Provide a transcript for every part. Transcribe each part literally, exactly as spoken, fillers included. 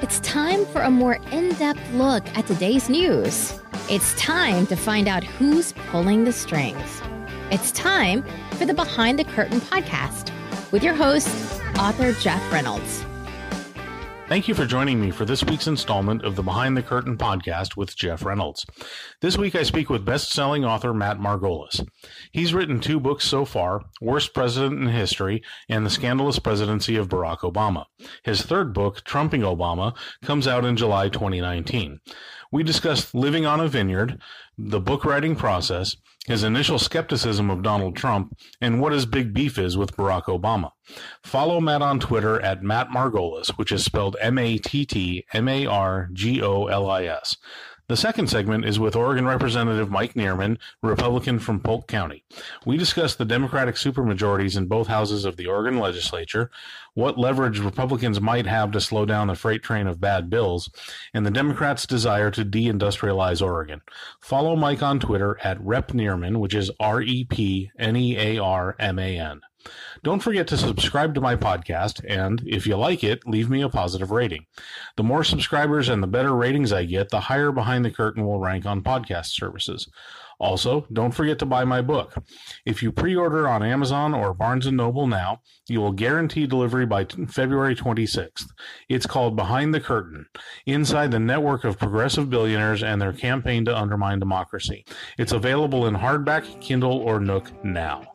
It's time for a more in-depth look at today's news. It's time to find out who's pulling the strings. It's time for the Behind the Curtain podcast with your host, author Jeff Reynolds. Thank you for joining me for this week's installment of the Behind the Curtain podcast with Jeff Reynolds. This week I speak with best-selling author Matt Margolis. He's written two books so far, Worst President in History and The Scandalous Presidency of Barack Obama. His third book, Trumping Obama, comes out in July twenty nineteen. We discuss living on a vineyard, the book writing process, his initial skepticism of Donald Trump, and what his big beef is with Barack Obama. Follow Matt on Twitter at Matt Margolis, which is spelled M A T T M A R G O L I S. The second segment is with Oregon Representative Mike Nearman, Republican from Polk County. We discuss the Democratic supermajorities in both houses of the Oregon legislature, what leverage Republicans might have to slow down the freight train of bad bills, and the Democrats' desire to deindustrialize Oregon. Follow Mike on Twitter at Rep Nearman, which is R E P N E A R M A N. Don't forget to subscribe to my podcast, and if you like it, leave me a positive rating. The more subscribers and the better ratings I get, the higher Behind the Curtain will rank on podcast services. Also, don't forget to buy my book. If you pre-order on Amazon or Barnes and Noble now, you will guarantee delivery by February twenty-sixth. It's called Behind the Curtain, Inside the Network of Progressive Billionaires and Their Campaign to Undermine Democracy. It's available in hardback, Kindle, or Nook now.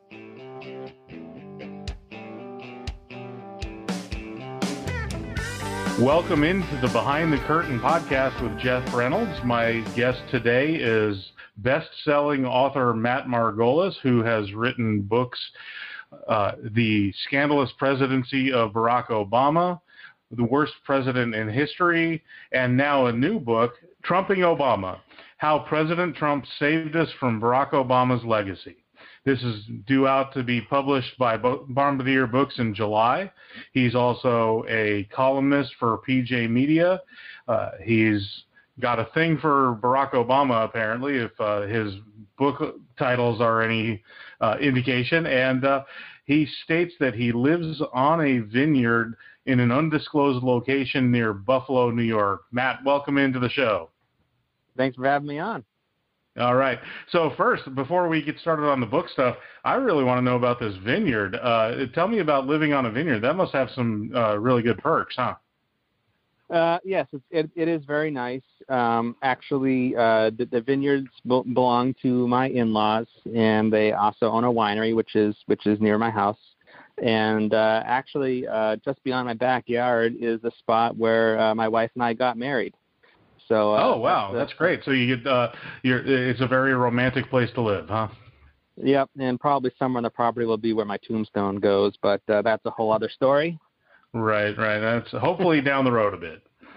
Welcome into the Behind the Curtain podcast with Jeff Reynolds. My guest today is best-selling author Matt Margolis, who has written books, uh, The Scandalous Presidency of Barack Obama, The Worst President in History, and now a new book, Trumping Obama, How President Trump Saved Us from Barack Obama's Legacy. This is due out to be published by Bombardier Books in July. He's also a columnist for P J Media. Uh, he's got a thing for Barack Obama, apparently, if uh, his book titles are any uh, indication. And uh, he states that he lives on a vineyard in an undisclosed location near Buffalo, New York. Matt, welcome into the show. Thanks for having me on. All right. So first, before we get started on the book stuff, I really want to know about this vineyard. Uh, tell me about living on a vineyard. That must have some uh, really good perks, huh? Uh, yes, it's, it, it is very nice. Um, actually, uh, the, the vineyards be- belong to my in-laws, and they also own a winery, which is which is near my house. And uh, actually, uh, just beyond my backyard is a spot where uh, my wife and I got married. So, uh, oh wow, that's, that's great. So you get uh, you're, it's a very romantic place to live, huh? Yep, and probably somewhere on the property will be where my tombstone goes, but uh, that's a whole other story. Right, right. That's hopefully down the road a bit.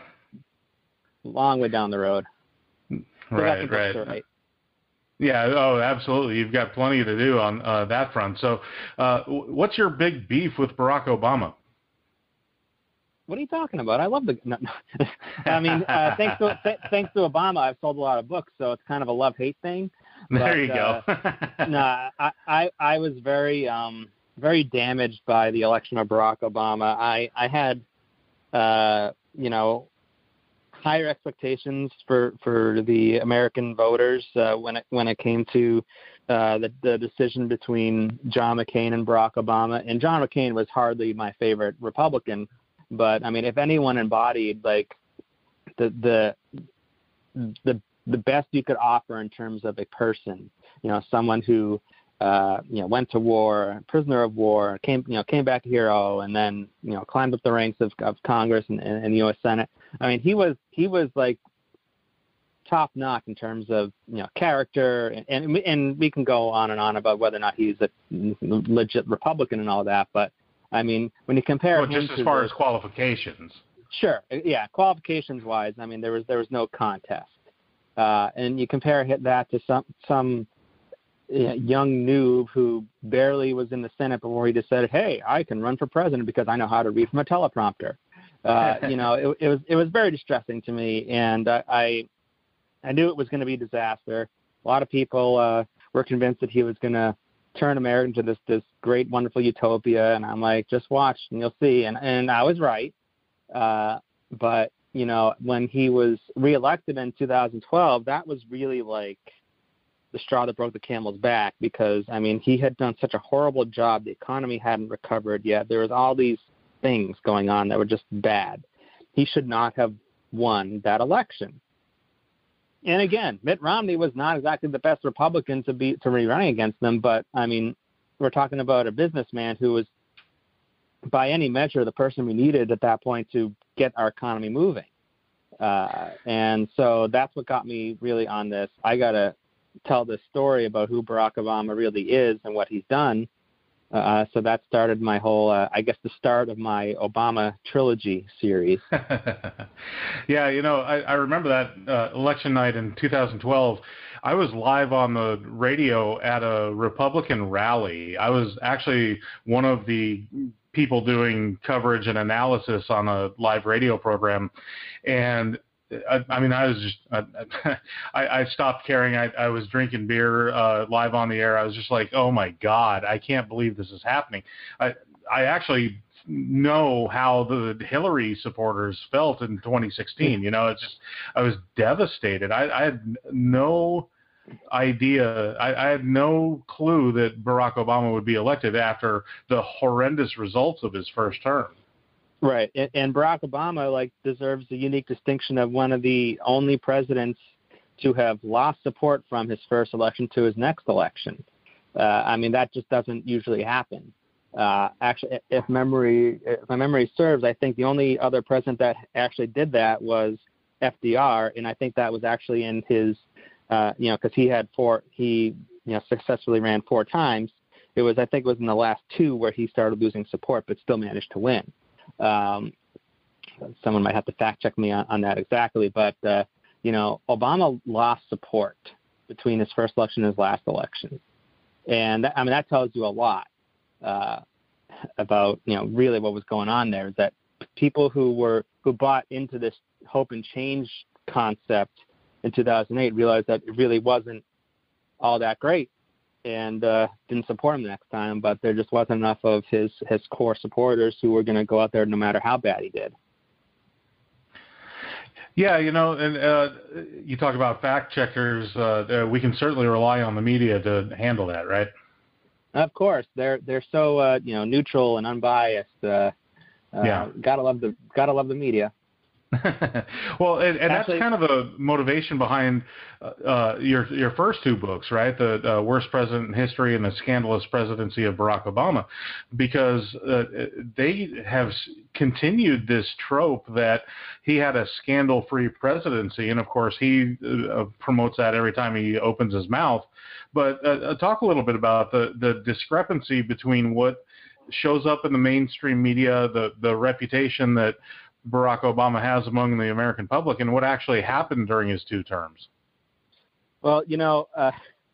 Long way down the road. Right, right. right. Yeah. Oh, absolutely. You've got plenty to do on uh, that front. So, uh, what's your big beef with Barack Obama? What are you talking about? I love the. No, no. I mean, uh, thanks to th- thanks to Obama, I've sold a lot of books, so it's kind of a love-hate thing. But, there you go. uh, no, I, I I was very um very damaged by the election of Barack Obama. I I had, uh, you know, higher expectations for, for the American voters uh, when it when it came to uh, the the decision between John McCain and Barack Obama. And John McCain was hardly my favorite Republican. But I mean, if anyone embodied like the the the the best you could offer in terms of a person, you know, someone who uh, you know went to war, prisoner of war, came you know came back a hero, and then you know climbed up the ranks of, of Congress and, and, and the U S Senate. I mean, he was he was like top notch in terms of you know character, and and, and we can go on and on about whether or not he's a legit Republican and all that, but. I mean, when you compare well, him just as to far the, as qualifications. Sure, yeah, qualifications-wise, I mean, there was there was no contest, uh, and you compare that to some some uh, young noob who barely was in the Senate before he decided, hey, I can run for president because I know how to read from a teleprompter. Uh, you know, it, it was it was very distressing to me, and uh, I I knew it was going to be a disaster. A lot of people uh, were convinced that he was going to turn America into this this great, wonderful utopia, and I'm like, just watch and you'll see. And and I was right, uh, but you know, when he was reelected in two thousand twelve, that was really like the straw that broke the camel's back because, I mean, he had done such a horrible job. The economy hadn't recovered yet. There was all these things going on that were just bad. He should not have won that election. And again, Mitt Romney was not exactly the best Republican to be to be running against them, but I mean, we're talking about a businessman who was, by any measure, the person we needed at that point to get our economy moving. Uh, and so that's what got me really on this. I got to tell this story about who Barack Obama really is and what he's done. Uh, so that started my whole, uh, I guess, the start of my Obama trilogy series. Yeah, you know, I, I remember that uh, election night in two thousand twelve. I was live on the radio at a Republican rally. I was actually one of the people doing coverage and analysis on a live radio program. And I, I mean, I was just, I, I stopped caring. I, I was drinking beer uh, live on the air. I was just like, oh my God, I can't believe this is happening. I, I actually know how the Hillary supporters felt in twenty sixteen. You know, it's just, I was devastated. I, I had no idea. I, I had no clue that Barack Obama would be elected after the horrendous results of his first term. Right, and, and Barack Obama like deserves the unique distinction of one of the only presidents to have lost support from his first election to his next election. Uh, I mean, that just doesn't usually happen. Uh, actually, if memory, if my memory serves, I think the only other president that actually did that was F D R, and I think that was actually in his, uh, you know, because he had four, he you know successfully ran four times. It was, I think, it was in the last two where he started losing support, but still managed to win. Um, someone might have to fact check me on, on that exactly, but uh, you know, Obama lost support between his first election and his last election, and that, I mean that tells you a lot uh, about you know really what was going on there. That people who were who bought into this hope and change concept in two thousand eight realized that it really wasn't all that great. And uh, didn't support him the next time, but there just wasn't enough of his, his core supporters who were going to go out there no matter how bad he did. Yeah, you know, and uh, you talk about fact checkers. Uh, uh, we can certainly rely on the media to handle that, right? Of course, they're they're so uh, you know neutral and unbiased. Uh, uh, yeah, gotta love the gotta love the media. Well, and, and Actually, that's kind of the motivation behind uh, your your first two books, right? The uh, Worst President in History and the Scandalous Presidency of Barack Obama, because uh, they have continued this trope that he had a scandal-free presidency, and of course he uh, promotes that every time he opens his mouth. But uh, talk a little bit about the the discrepancy between what shows up in the mainstream media, the the reputation that Barack Obama has among the American public, and what actually happened during his two terms. Well, you know, uh,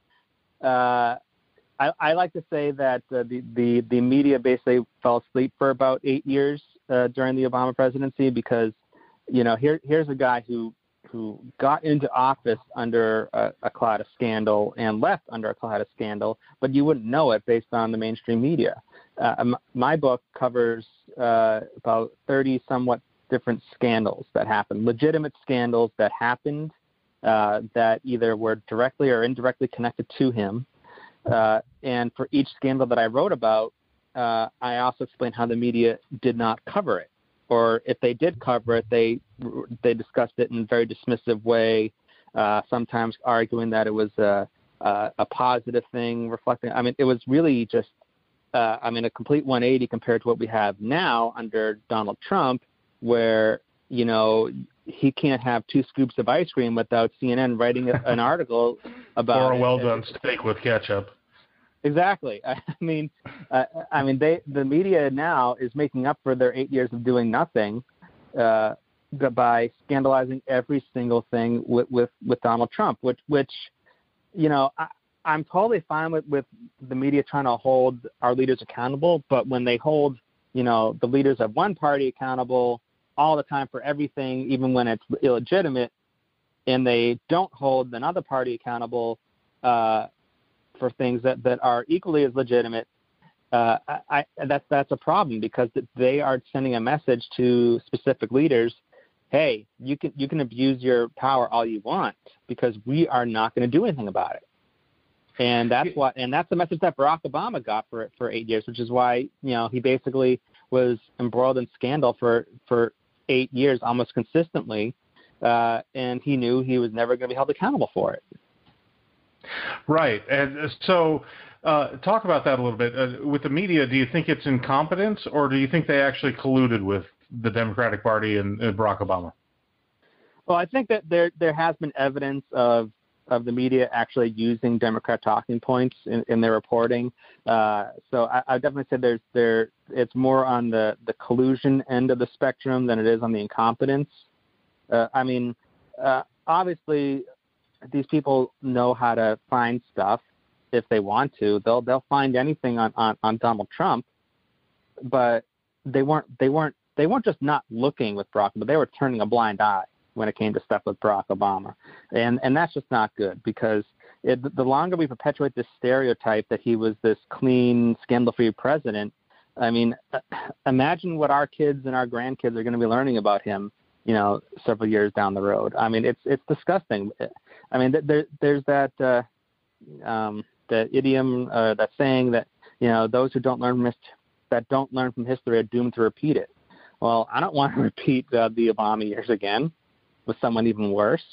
uh, I, I like to say that uh, the, the, the media basically fell asleep for about eight years uh, during the Obama presidency because, you know, here here's a guy who who got into office under a, a cloud of scandal and left under a cloud of scandal, but you wouldn't know it based on the mainstream media. Uh, my book covers uh, about thirty somewhat different scandals that happened, legitimate scandals that happened uh, that either were directly or indirectly connected to him. Uh, and for each scandal that I wrote about, uh, I also explained how the media did not cover it. Or if they did cover it, they they discussed it in a very dismissive way, uh, sometimes arguing that it was a, a, a positive thing, reflecting. I mean, it was really just, uh, I mean, a complete one eighty compared to what we have now under Donald Trump, where, you know, he can't have two scoops of ice cream without C N N writing an article about or a well-done it. steak with ketchup. Exactly. I mean, uh, I mean, they the media now is making up for their eight years of doing nothing uh, by scandalizing every single thing with, with, with Donald Trump, which, which you know, I, I'm totally fine with, with the media trying to hold our leaders accountable, but when they hold, you know, the leaders of one party accountable all the time for everything, even when it's illegitimate, and they don't hold another party accountable uh, for things that, that are equally as legitimate, uh, I, I, that's that's a problem because they are sending a message to specific leaders, hey, you can you can abuse your power all you want because we are not going to do anything about it. And that's what, and that's the message that Barack Obama got for for eight years, which is why, you know, he basically was embroiled in scandal for, for eight years, almost consistently, uh, and he knew he was never going to be held accountable for it. Right, and so uh, talk about that a little bit. Uh, with the media, do you think it's incompetence, or do you think they actually colluded with the Democratic Party and, and Barack Obama? Well, I think that there there has been evidence of of the media actually using Democrat talking points in, in their reporting. Uh, so I, I definitely say there's there it's more on the, the collusion end of the spectrum than it is on the incompetence. Uh, I mean, uh, obviously, these people know how to find stuff if they want to. They'll they'll find anything on, on, on Donald Trump, but they weren't they weren't they weren't just not looking with Barack, but they were turning a blind eye when it came to stuff with Barack Obama. And and that's just not good, because it, the longer we perpetuate this stereotype that he was this clean, scandal-free president, I mean, imagine what our kids and our grandkids are going to be learning about him, you know, several years down the road. I mean, it's it's disgusting. I mean, there there's that uh, um, the idiom, uh, that saying that, you know, those who don't learn from his, that don't learn from history are doomed to repeat it. Well, I don't want to repeat uh, the Obama years again with someone even worse.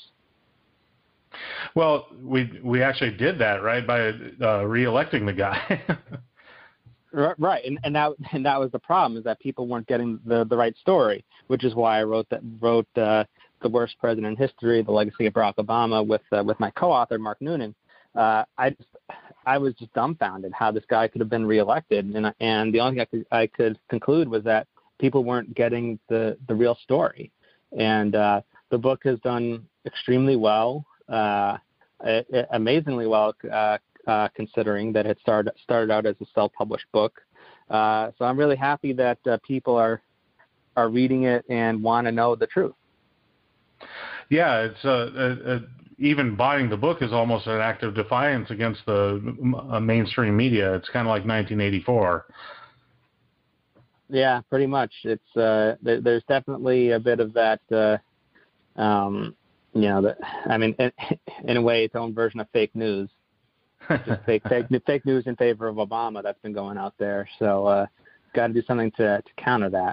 Well, we we actually did that, right, by uh, re-electing the guy. Right, and and that and that was the problem, is that people weren't getting the, the right story, which is why I wrote that wrote uh, The Worst President in History: The Legacy of Barack Obama with uh, with my co-author Mark Noonan. Uh, I just I was just dumbfounded how this guy could have been reelected, and and the only thing I could I could conclude was that people weren't getting the, the real story. And uh, the book has done extremely well, uh, it, it, amazingly well, uh, uh, considering that it started started out as a self-published book. Uh, so I'm really happy that uh, people are are reading it and want to know the truth. Yeah, it's uh, uh, uh, even buying the book is almost an act of defiance against the uh, mainstream media. It's kind of like nineteen eighty-four. Yeah, pretty much. It's uh, there, there's definitely a bit of that. Uh, um, you know, the, I mean, in, in a way, its own version of fake news. Just fake, fake, fake news in favor of Obama that's been going out there. So, uh, got to do something to, to counter that.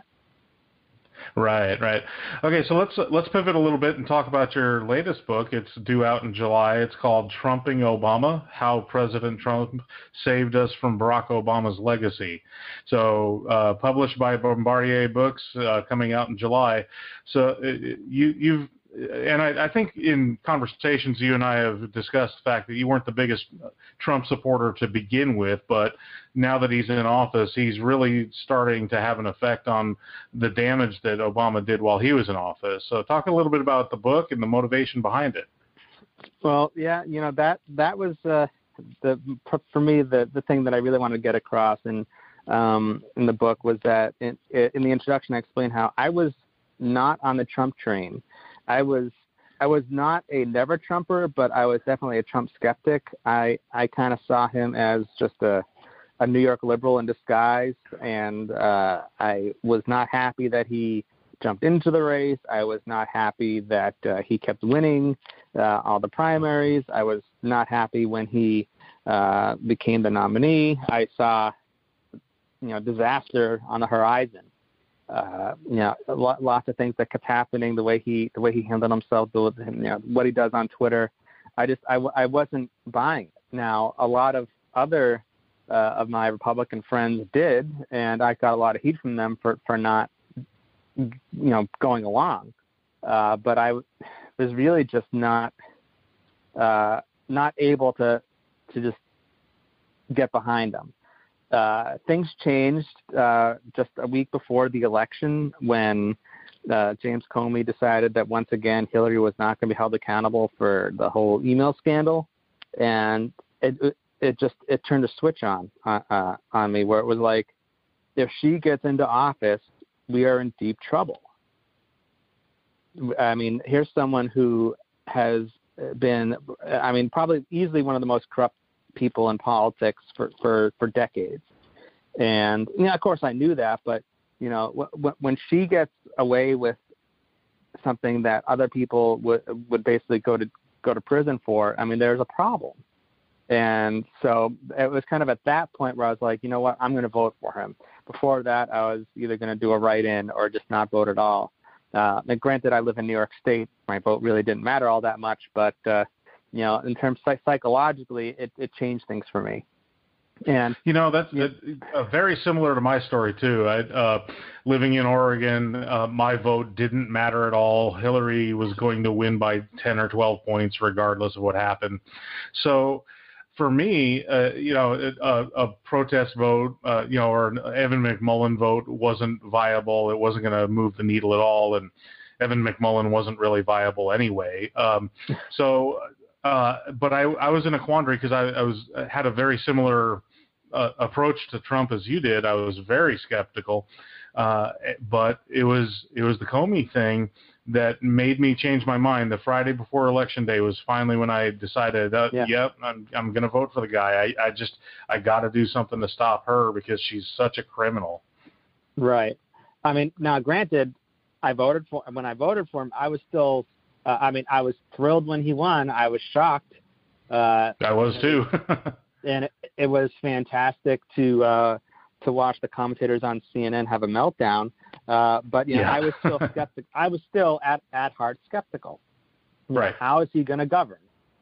Right, right. Okay, so let's let's pivot a little bit and talk about your latest book. It's due out in July. It's called Trumping Obama: How President Trump Saved Us from Barack Obama's Legacy. So, uh, published by Bombardier Books, uh, coming out in July. So, uh, you you've and I, I think in conversations you and I have discussed the fact that you weren't the biggest Trump supporter to begin with, but now that he's in office, he's really starting to have an effect on the damage that Obama did while he was in office. So talk a little bit about the book and the motivation behind it. Well, yeah, you know, that that was uh, the for me the the thing that I really wanted to get across in um, in the book was that in, in the introduction I explained how I was not on the Trump train. I was I was not a never Trumper, but I was definitely a Trump skeptic. I, I kind of saw him as just a, a New York liberal in disguise, and uh, I was not happy that he jumped into the race. I was not happy that uh, he kept winning uh, all the primaries. I was not happy when he uh, became the nominee. I saw, you know, disaster on the horizon. Uh, you know, lots of things that kept happening, the way he, the way he handled himself, the, you know, what he does on Twitter. I just, I, I wasn't buying it. Now, a lot of other uh, of my Republican friends did, and I got a lot of heat from them for, for not, you know, going along. Uh, but I was really just not, uh, not able to, to just get behind them. Uh, things changed uh, just a week before the election when uh, James Comey decided that once again Hillary was not going to be held accountable for the whole email scandal, and it it, it just it turned a switch on uh, uh, on me where it was like, if she gets into office, we are in deep trouble. I mean, here's someone who has been, I mean, probably easily one of the most corrupt people in politics for, for, for decades. And, you know, of course I knew that, but, you know, w- w- when she gets away with something that other people would would basically go to go to prison for, I mean, there's a problem. And so it was kind of at that point where I was like, you know what, I'm going to vote for him. Before that, I was either going to do a write-in or just not vote at all. Uh, and granted, I live in New York State. My vote really didn't matter all that much, but uh, you know, in terms of psychologically, it, it changed things for me. And you know, that's yeah. uh, very similar to my story too. I, uh, living in Oregon, uh, my vote didn't matter at all. Hillary was going to win by ten or twelve points, regardless of what happened. So, for me, uh, you know, a, a protest vote, uh, you know, or an Evan McMullin vote wasn't viable. It wasn't going to move the needle at all, and Evan McMullin wasn't really viable anyway. Um, so. Uh, but I, I was in a quandary because I, I was had a very similar uh, approach to Trump as you did. I was very skeptical, uh, but it was it was the Comey thing that made me change my mind. The Friday before Election Day was finally when I decided, uh, yeah. yep, I'm I'm going to vote for the guy. I, I just I got to do something to stop her because she's such a criminal. Right. I mean, now granted, I voted for when I voted for him, I was still. Uh, I mean, I was thrilled when he won. I was shocked. Uh, I was too. and it, it was fantastic to uh, to watch the commentators on C N N have a meltdown. Uh, but you know, yeah. I was still skeptical. I was still at, at heart skeptical. You know, right. how is he going to govern?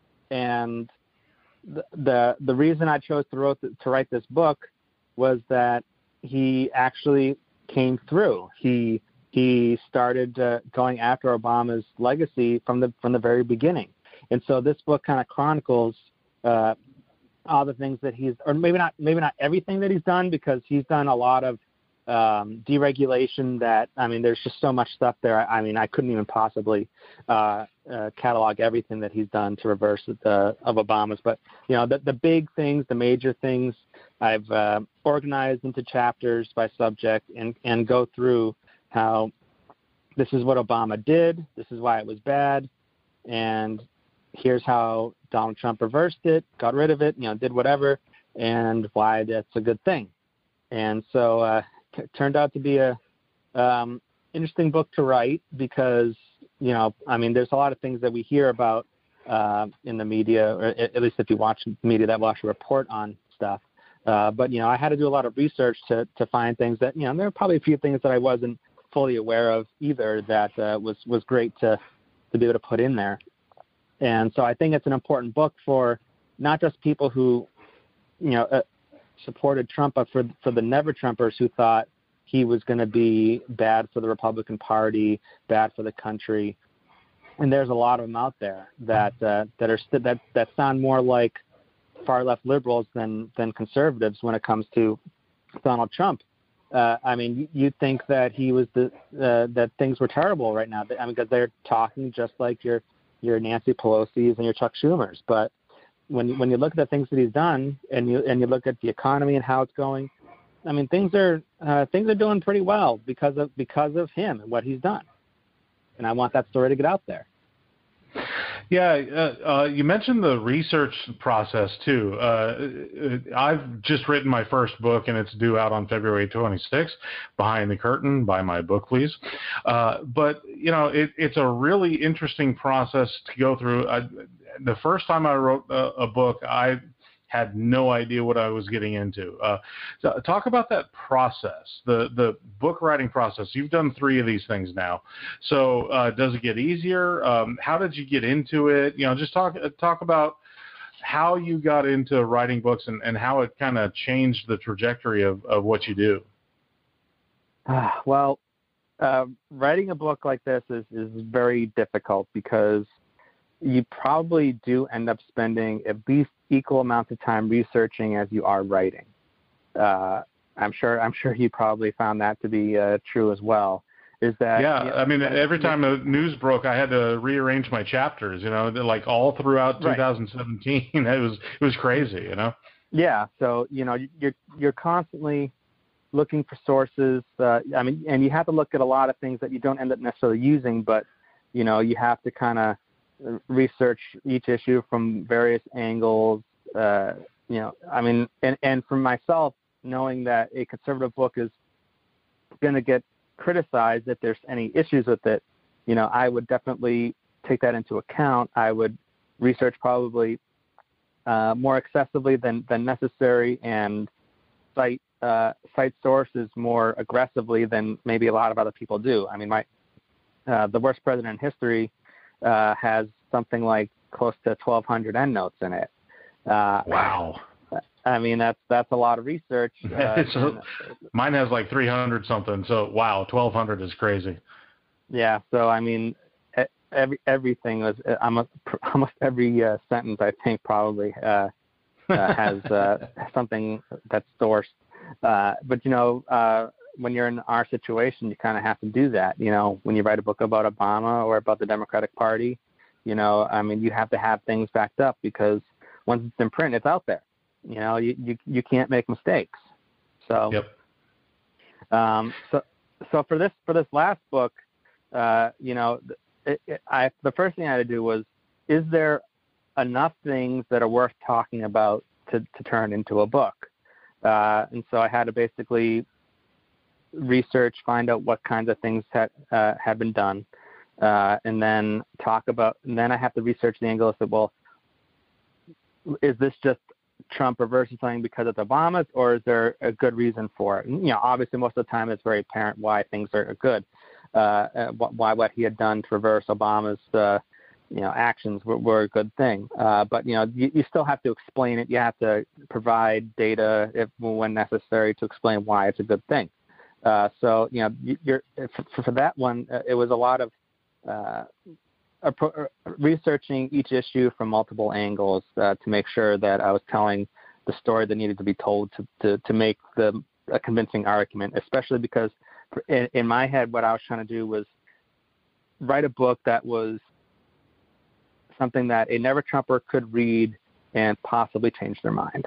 And the, the the reason I chose to wrote the, to write this book was that he actually came through. He He started uh, going after Obama's legacy from the from the very beginning, and so this book kind of chronicles uh, all the things that he's, or maybe not maybe not everything that he's done, because he's done a lot of um, deregulation. That I mean, there's just so much stuff there. I, I mean, I couldn't even possibly uh, uh, catalog everything that he's done to reverse the of Obama's. But you know, the the big things, the major things, I've uh, organized into chapters by subject and and go through. How this is what Obama did, this is why it was bad, and here's how Donald Trump reversed it, got rid of it, you know, did whatever, and why that's a good thing. And so uh, it turned out to be a um, interesting book to write because, you know, I mean, there's a lot of things that we hear about uh, in the media, or at least if you watch media that will actually report on stuff. Uh, but, you know, I had to do a lot of research to, to find things that, you know, there were probably a few things that I wasn't fully aware of either that uh, was, was great to, to be able to put in there. And so I think it's an important book for not just people who, you know, uh, supported Trump, but for, for the never-Trumpers who thought he was going to be bad for the Republican Party, bad for the country. And there's a lot of them out there that uh, that are st- that that sound more like far-left liberals than than conservatives when it comes to Donald Trump. Uh, I mean, you'd think that he was the uh, that things were terrible right now. I mean, because they're talking just like your your Nancy Pelosi's and your Chuck Schumer's. But when when you look at the things that he's done, and you and you look at the economy and how it's going, I mean, things are uh, things are doing pretty well because of because of him and what he's done. And I want that story to get out there. Yeah, uh, uh, you mentioned the research process too. Uh, I've just written my first book, and it's due out on February twenty-sixth, Behind the Curtain, Buy My Book, please. Uh, but, you know, it, it's a really interesting process to go through. I, the first time I wrote a, a book, I had no idea what I was getting into. Uh, so talk about that process, the the book writing process. You've done three of these things now. So uh, does it get easier? Um, how did you get into it? You know, just talk talk about how you got into writing books and, and how it kind of changed the trajectory of, of what you do. Uh, well, uh, writing a book like this is, is very difficult because you probably do end up spending at least equal amounts of time researching as you are writing. Uh, I'm sure. I'm sure you probably found that to be uh, true as well. Is that? Yeah, you know, I mean, every time the news broke, I had to rearrange my chapters. You know, like all throughout right. twenty seventeen, it was it was crazy. You know. Yeah. So you know, you're you're constantly looking for sources. Uh, I mean, and you have to look at a lot of things that you don't end up necessarily using, but you know, you have to kind of research each issue from various angles. Uh, you know, I mean, and, and for myself, knowing that a conservative book is going to get criticized if there's any issues with it, you know, I would definitely take that into account. I would research probably uh, more excessively than, than necessary and cite uh, cite sources more aggressively than maybe a lot of other people do. I mean, my uh, the worst president in history uh, has something like close to twelve hundred endnotes in it. Uh, wow. I mean, that's that's a lot of research. Uh, so, mine has like three hundred something. So wow, twelve hundred is crazy. Yeah. So I mean, every everything was almost almost every uh, sentence I think probably uh, uh, has uh, something that's sourced. Uh, but you know, uh, when you're in our situation, you kind of have to do that. You know, when you write a book about Obama or about the Democratic Party, you know, I mean, you have to have things backed up because once it's in print, it's out there. You know, you, you, you can't make mistakes. So, yep. um, so, so for this, for this last book, uh, you know, it, it, I, the first thing I had to do was, is there enough things that are worth talking about to, to turn into a book? Uh, and so I had to basically research, find out what kinds of things had, uh, had been done. Uh, and then talk about, and then I have to research the angle of, well, is this just Trump reversing something because it's Obama's, or is there a good reason for it? And, you know, obviously most of the time it's very apparent why things are good, uh, why what he had done to reverse Obama's, uh, you know, actions were, were a good thing. Uh, but, you know, you, you still have to explain it. You have to provide data if when necessary to explain why it's a good thing. Uh, so, you know, you're, for, for that one, uh, it was a lot of uh, researching each issue from multiple angles uh, to make sure that I was telling the story that needed to be told to, to, to make the a convincing argument, especially because in, in my head, what I was trying to do was write a book that was something that a never Trumper could read and possibly change their mind.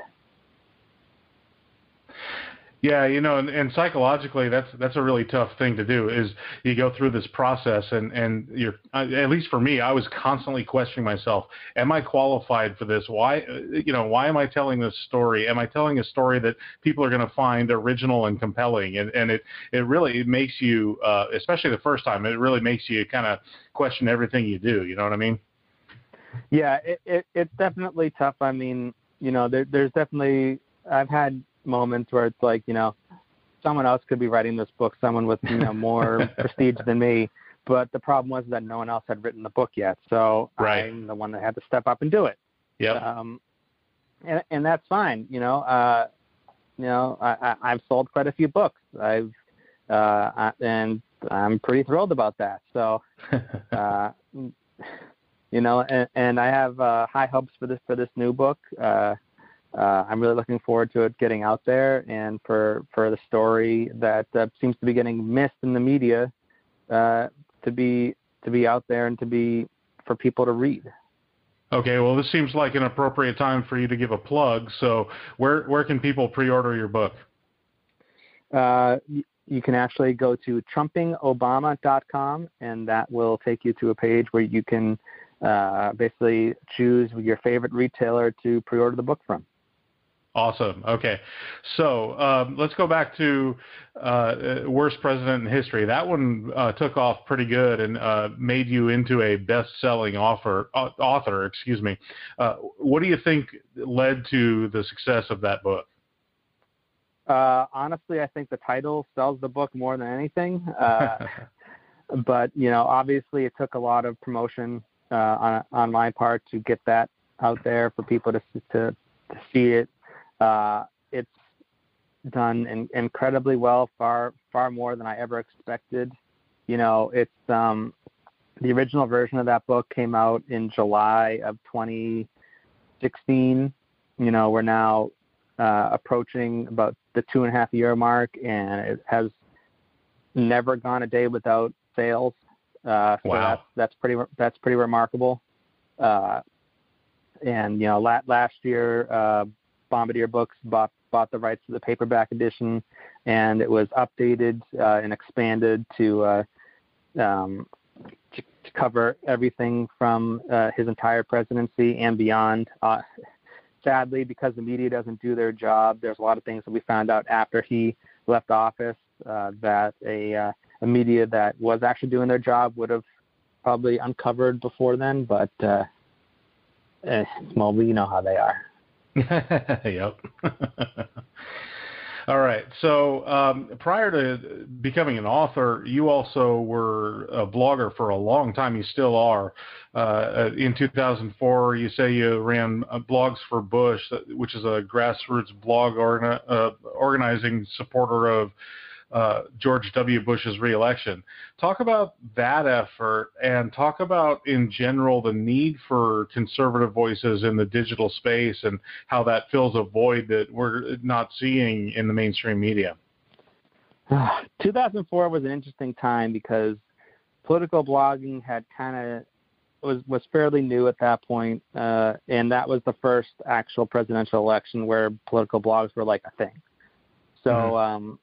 Yeah, you know, and, and psychologically, that's that's a really tough thing to do. Is you go through this process, and and you're at least for me, I was constantly questioning myself: am I qualified for this? Why, you know, why am I telling this story? Am I telling a story that people are going to find original and compelling? And and it it really it makes you, uh, especially the first time, it really makes you kind of question everything you do. You know what I mean? Yeah, it, it it's definitely tough. I mean, you know, there, there's definitely I've had moments where it's like, you know, someone else could be writing this book, someone with, you know, more prestige than me. But the problem was that no one else had written the book yet. So right. I'm the one that had to step up and do it. Yeah. Um, and, and that's fine. You know, uh, you know, I, I, I've sold quite a few books. I've, uh, I, and I'm pretty thrilled about that. So, uh, you know, and, and I have uh, high hopes for this, for this new book. Uh, Uh, I'm really looking forward to it getting out there and for, for the story that uh, seems to be getting missed in the media uh, to be to be out there and to be for people to read. Okay, well, this seems like an appropriate time for you to give a plug. So where where can people pre-order your book? Uh, you, you can actually go to trumping obama dot com, and that will take you to a page where you can uh, basically choose your favorite retailer to pre-order the book from. Awesome. Okay. So um, let's go back to uh, Worst President in History. That one uh, took off pretty good and uh, made you into a best-selling author. Uh, author, excuse me. Uh, what do you think led to the success of that book? Uh, honestly, I think the title sells the book more than anything. Uh, but, you know, obviously it took a lot of promotion uh, on, on my part to get that out there for people to to, to see it. Uh, it's done in, incredibly well, far far more than I ever expected. You know, it's um, the original version of that book came out in July of twenty sixteen. You know, we're now uh, approaching about the two and a half year mark, and it has never gone a day without sales. Uh, so wow, that's that's pretty that's pretty remarkable. Uh, and you know, la- last year. Uh, Bombardier Books bought bought the rights to the paperback edition, and it was updated uh, and expanded to, uh, um, to to cover everything from uh, his entire presidency and beyond. Uh, sadly, because the media doesn't do their job, there's a lot of things that we found out after he left office uh, that a, uh, a media that was actually doing their job would have probably uncovered before then, but uh, eh, well, we know how they are. Yep. All right. So um, prior to becoming an author, you also were a blogger for a long time. You still are. Uh, in two thousand four, you say you ran uh, Blogs for Bush, which is a grassroots blog orga- uh, organizing supporter of uh, George W. Bush's reelection. Talk about that effort and talk about, in general, the need for conservative voices in the digital space and how that fills a void that we're not seeing in the mainstream media. two thousand four was an interesting time because political blogging had kind of was was fairly new at that point, uh, and that was the first actual presidential election where political blogs were like a thing. So. Mm-hmm. Um,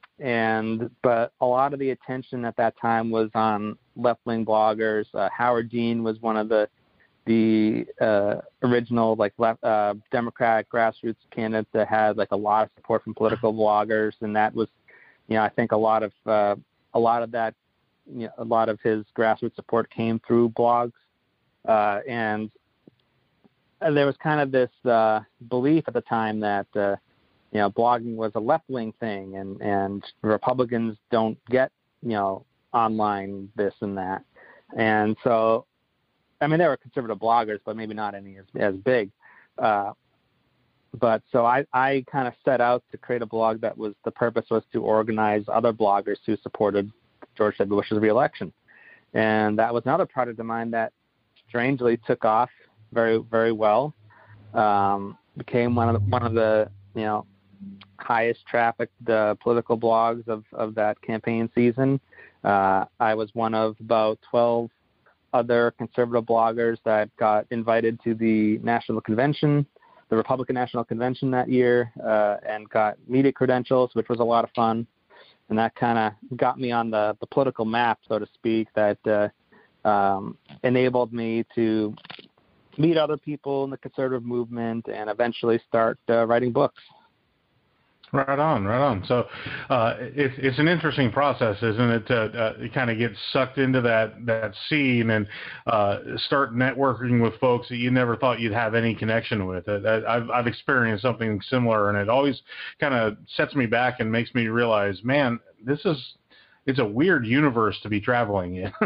And but a lot of the attention at that time was on left-wing bloggers. Uh, Howard Dean was one of the the uh, original like left uh, Democratic grassroots candidates that had like a lot of support from political bloggers, and that was, you know, I think a lot of uh, a lot of that, you know, a lot of his grassroots support came through blogs, uh, and, and there was kind of this uh, belief at the time that. Uh, You know, blogging was a left-wing thing, and, and Republicans don't get, you know, online this and that. And so, I mean, there were conservative bloggers, but maybe not any as, as big. Uh, but so I, I kind of set out to create a blog that was, the purpose was to organize other bloggers who supported George W. Bush's reelection. And that was another project of mine that strangely took off very, very well. Um, became one of the, one of the, you know, highest trafficked uh, political blogs of, of that campaign season. Uh, I was one of about twelve other conservative bloggers that got invited to the National Convention, the Republican National Convention that year, uh, and got media credentials, which was a lot of fun. And that kind of got me on the, the political map, so to speak, that uh, um, enabled me to meet other people in the conservative movement and eventually start uh, writing books. Right on, right on. So uh, it's it's an interesting process, isn't it? To uh, kind of get sucked into that that scene and uh, start networking with folks that you never thought you'd have any connection with. Uh, I've I've experienced something similar, and it always kind of sets me back and makes me realize, man, this is it's a weird universe to be traveling in.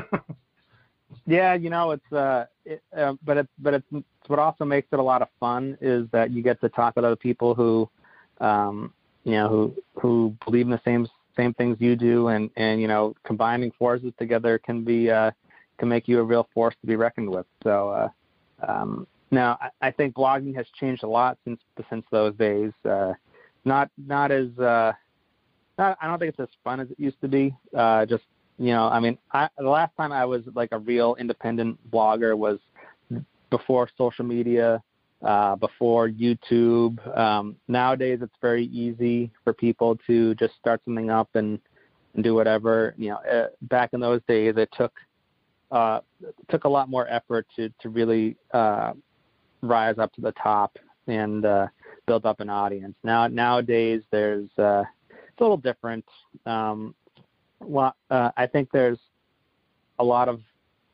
Yeah, you know, it's uh, it, uh but it but it's what also makes it a lot of fun is that you get to talk with other people who. Um, you know, who who believe in the same same things you do, and, and you know, combining forces together can be uh, can make you a real force to be reckoned with. So uh, um, now I, I think blogging has changed a lot since since those days. Uh, not not as uh, not, I don't think it's as fun as it used to be. Uh, just you know, I mean, I, the last time I was like a real independent blogger was before social media. Uh, before YouTube. Um, nowadays, it's very easy for people to just start something up and, and do whatever. You know, uh, back in those days, it took uh, it took a lot more effort to to really uh, rise up to the top and uh, build up an audience. Now nowadays, there's uh, it's a little different. Um, well, uh, I think there's a lot of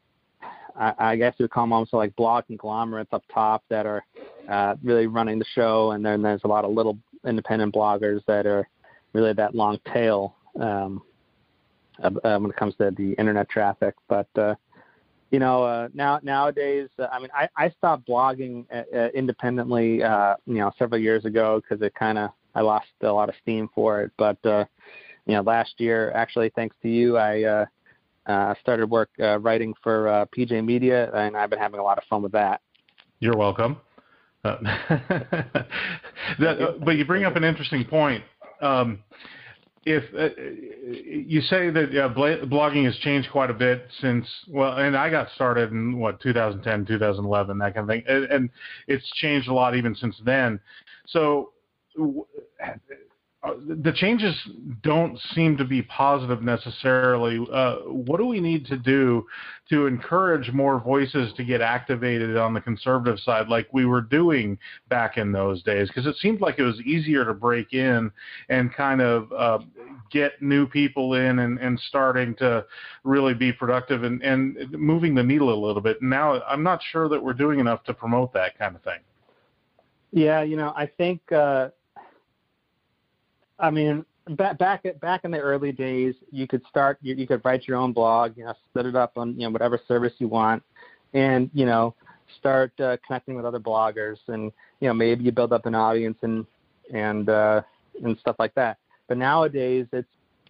I, I guess you would call them almost like blog conglomerates up top that are uh, really running the show, and then there's a lot of little independent bloggers that are really that long tail um, uh, when it comes to the internet traffic. But uh, you know, uh, now nowadays, uh, I mean, I, I stopped blogging uh, independently, uh, you know, several years ago because it kind of I lost a lot of steam for it. But uh, you know, last year, actually, thanks to you, I uh, Uh, started work uh, writing for uh, P J Media, and I've been having a lot of fun with that. You're welcome. Uh, that, uh, but you bring up an interesting point. Um, if uh, you say that uh, blogging has changed quite a bit since, well, and I got started in what two thousand ten, two thousand eleven, that kind of thing, and, and it's changed a lot even since then. So, the changes don't seem to be positive necessarily. Uh, what do we need to do to encourage more voices to get activated on the conservative side like we were doing back in those days? Because it seemed like it was easier to break in and kind of uh, get new people in and, and starting to really be productive and, and moving the needle a little bit. Now I'm not sure that we're doing enough to promote that kind of thing. Yeah, you know, I think, uh, I mean, back back at, back in the early days, you could start, you, you could write your own blog, you know, set it up on, you know, whatever service you want, and, you know, start uh, connecting with other bloggers, and, you know, maybe you build up an audience and and uh, and stuff like that. But nowadays, it's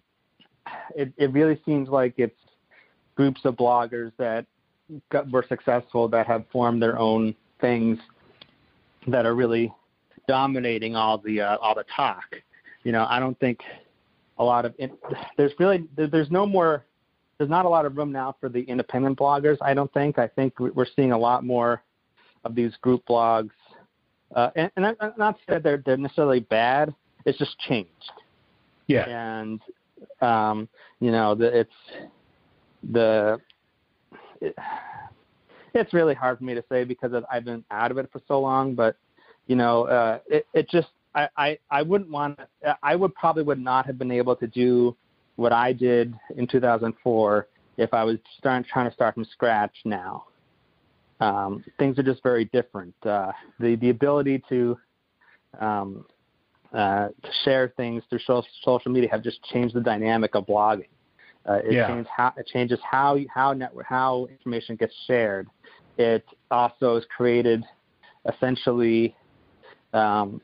it, it really seems like it's groups of bloggers that got, were successful, that have formed their own things, that are really dominating all the uh, all the talk. You know, I don't think a lot of in, there's really there's no more there's not a lot of room now for the independent bloggers. I don't think. I think we're seeing a lot more of these group blogs, uh, and, and I'm not saying they're they're necessarily bad. It's just changed. Yeah. And um, you know, the, it's the. It, It's really hard for me to say because I've been out of it for so long, but you know, uh, it, it just, I, I, I wouldn't want, I would probably would not have been able to do what I did in two thousand four if I was starting, trying to start from scratch now. Um, things are just very different. Uh, the, the ability to, um, uh, to share things through social, social media have just changed the dynamic of blogging. Uh, it, yeah. changes how, it changes how how network, how information gets shared. It also has created essentially um,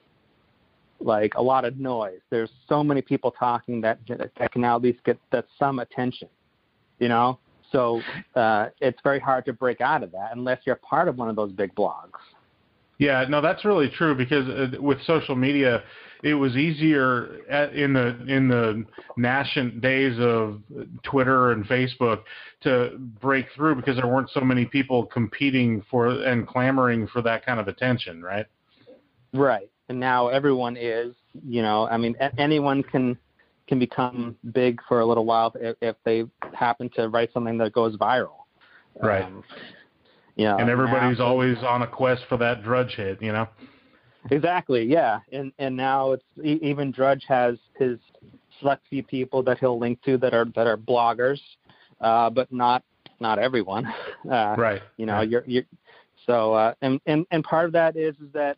like a lot of noise. There's so many people talking that that can now at least get that some attention, you know. So uh, it's very hard to break out of that unless you're part of one of those big blogs. Yeah, no, that's really true because uh, with social media, it was easier at, in the in the nascent days of Twitter and Facebook to break through because there weren't so many people competing for and clamoring for that kind of attention, right? Right, and now everyone is. You know, I mean, a- anyone can can become big for a little while if, if they happen to write something that goes viral. Right. Um, you know, and everybody's now, always on a quest for that Drudge hit, you know? Exactly, yeah. And and now it's even Drudge has his select few people that he'll link to that are that are bloggers, uh, but not not everyone. Uh, right. You know, right. you're you're so uh, and, and and part of that is is that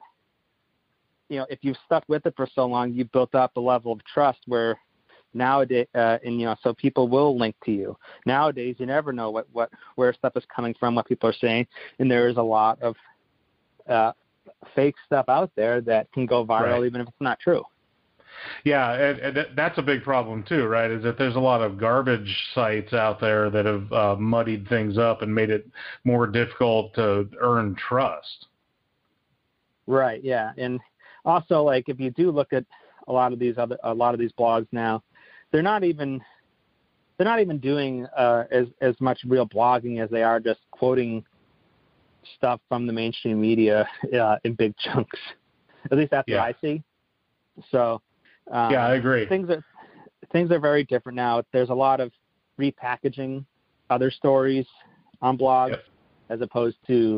you know if you've stuck with it for so long, you've built up a level of trust where nowadays, uh, and you know, so people will link to you. Nowadays, you never know what, what where stuff is coming from, what people are saying, and there is a lot of uh, fake stuff out there that can go viral, right. even if it's not true. Yeah, and, and that's a big problem too, right? Is that there's a lot of garbage sites out there that have uh, muddied things up and made it more difficult to earn trust. Right. Yeah, and also, like, if you do look at a lot of these other, a lot of these blogs now, they're not even they're not even doing uh, as as much real blogging as they are just quoting stuff from the mainstream media uh, in big chunks. At least that's yeah. what I see. So um, yeah, I agree. Things are things are very different now. There's a lot of repackaging other stories on blogs yep. as opposed to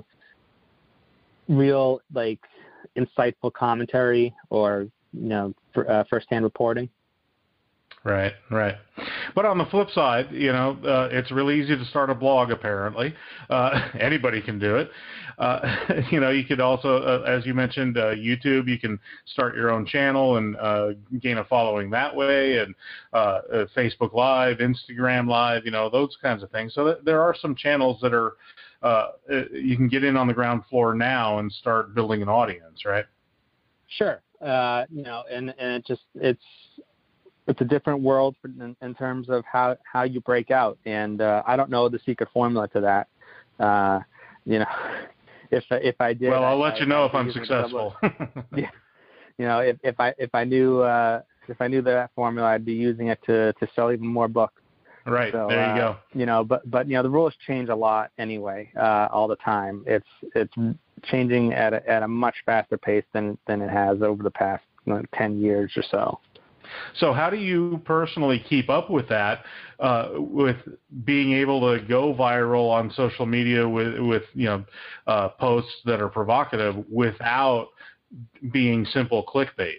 real like insightful commentary or you know for, uh, firsthand reporting. Right, right. But on the flip side, you know, uh, it's really easy to start a blog, apparently. Uh, anybody can do it. Uh, you know, you could also, uh, as you mentioned, uh, YouTube, you can start your own channel and uh, gain a following that way, and uh, uh, Facebook Live, Instagram Live, you know, those kinds of things. So th- there are some channels that are, uh, you can get in on the ground floor now and start building an audience, right? Sure. Uh, you know, and, and it just, it's, It's a different world for, in, in terms of how, how you break out, and uh, I don't know the secret formula to that. Uh, you know, if if I did, well, I'll I, let you I, know I if I'm successful. yeah, you know, if, if I if I knew uh, if I knew that formula, I'd be using it to, to sell even more books. Right so, there, you uh, go. You know, but but you know, the rules change a lot anyway, uh, all the time. It's it's changing at a, at a much faster pace than than it has over the past you know, ten years or so. So how do you personally keep up with that, uh, with being able to go viral on social media with, with you know, uh, posts that are provocative without being simple clickbait?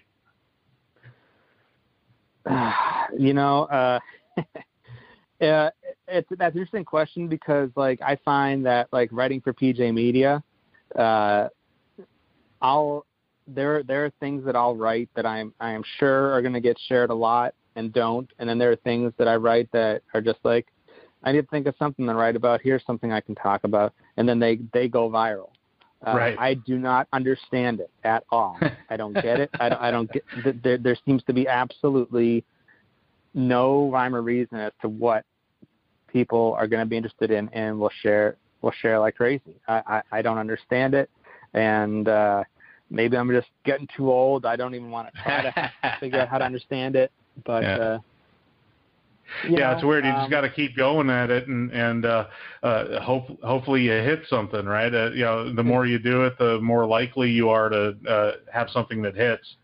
You know, uh, uh, it's that's an interesting question because, like, I find that, like, writing for P J Media, uh, I'll there there are things that I'll write that I'm I am sure are going to get shared a lot and don't, and then there are things that I write that are just like, I need to think of something to write about. Here's something I can talk about, and then they they go viral. Uh, right. I do not understand it at all. I don't get it. I don't, I don't get. There, there seems to be absolutely no rhyme or reason as to what people are going to be interested in and will share will share like crazy. I, I, I don't understand it, and uh, maybe I'm just getting too old. I don't even want to try to figure out how to understand it. But yeah. uh, yeah, know, it's weird. You um, just got to keep going at it, and and uh, uh, hope hopefully you hit something, right? Uh, you know, the more you do it, the more likely you are to uh, have something that hits.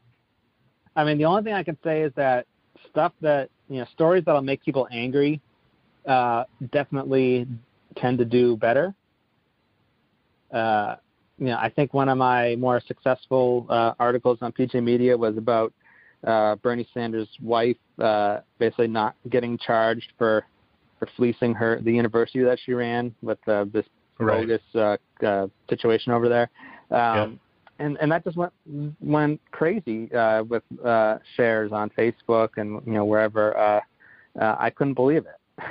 I mean, the only thing I can say is that stuff that, you know, stories that'll make people angry uh, definitely tend to do better. Uh, you know, I think one of my more successful uh, articles on P J Media was about uh, Bernie Sanders' wife uh, basically not getting charged for for fleecing her the university that she ran with uh, this right. bogus uh, uh, situation over there. Um, yep. And and that just went went crazy uh, with uh, shares on Facebook and, you know, wherever. Uh, uh, I couldn't believe it.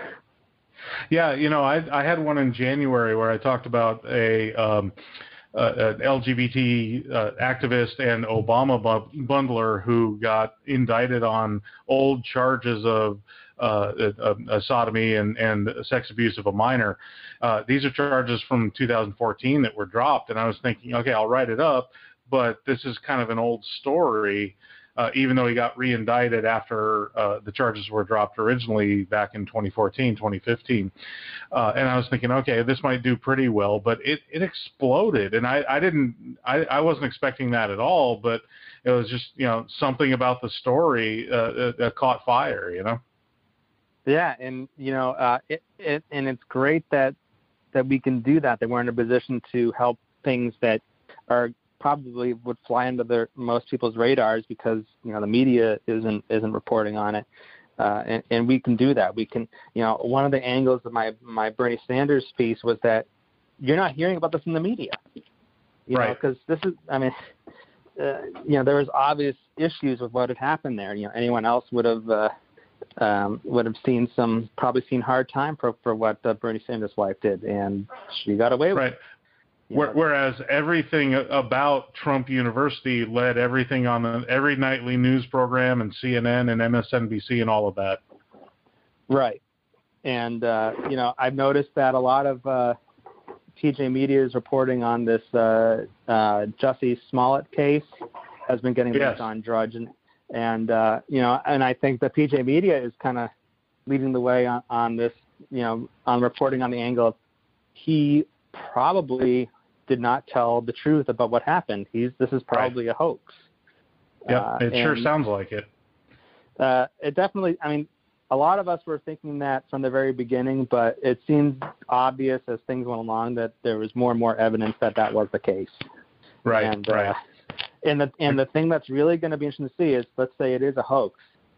Yeah, you know, I I had one in January where I talked about a um, uh, an L G B T uh, activist and Obama bu- bundler who got indicted on old charges of uh, uh, uh, sodomy and, and sex abuse of a minor. Uh, these are charges from two thousand fourteen that were dropped, and I was thinking, okay, I'll write it up, but this is kind of an old story, uh, even though he got re-indicted after uh, the charges were dropped originally back in twenty fourteen, twenty fifteen. Uh, and I was thinking, okay, this might do pretty well, but it, it exploded, and I, I didn't, I, I wasn't expecting that at all, but it was just, you know, something about the story uh, uh, caught fire, you know? Yeah, and, you know, uh, it, it and it's great that that we can do that, that we're in a position to help things that are probably would fly under their, most people's radars because, you know, the media isn't isn't reporting on it, uh, and, and we can do that. We can, you know, one of the angles of my my Bernie Sanders piece was that you're not hearing about this in the media, you right? know, because this is, I mean, uh, you know, there was obvious issues with what had happened there. You know, anyone else would have. Uh, Um, would have seen some, probably seen hard time for, for what uh, Bernie Sanders' wife did, and she got away with right. it. Right. Whereas everything about Trump University led everything on the, every nightly news program and C N N and M S N B C and all of that. Right. And, uh, you know, I've noticed that a lot of uh, P J Media is reporting on this uh, uh, Jussie Smollett case has been getting yes. linked on Drudge. And, And, uh, you know, and I think the P J Media is kind of leading the way on, on this, you know, on reporting on the angle of he probably did not tell the truth about what happened. He's This is probably right. a hoax. Yeah, uh, it and, sure sounds like it. Uh, it definitely, I mean, a lot of us were thinking that from the very beginning, but it seemed obvious as things went along that there was more and more evidence that that was the case. Right, and, right. Uh, And the and the thing that's really going to be interesting to see is, let's say it is a hoax.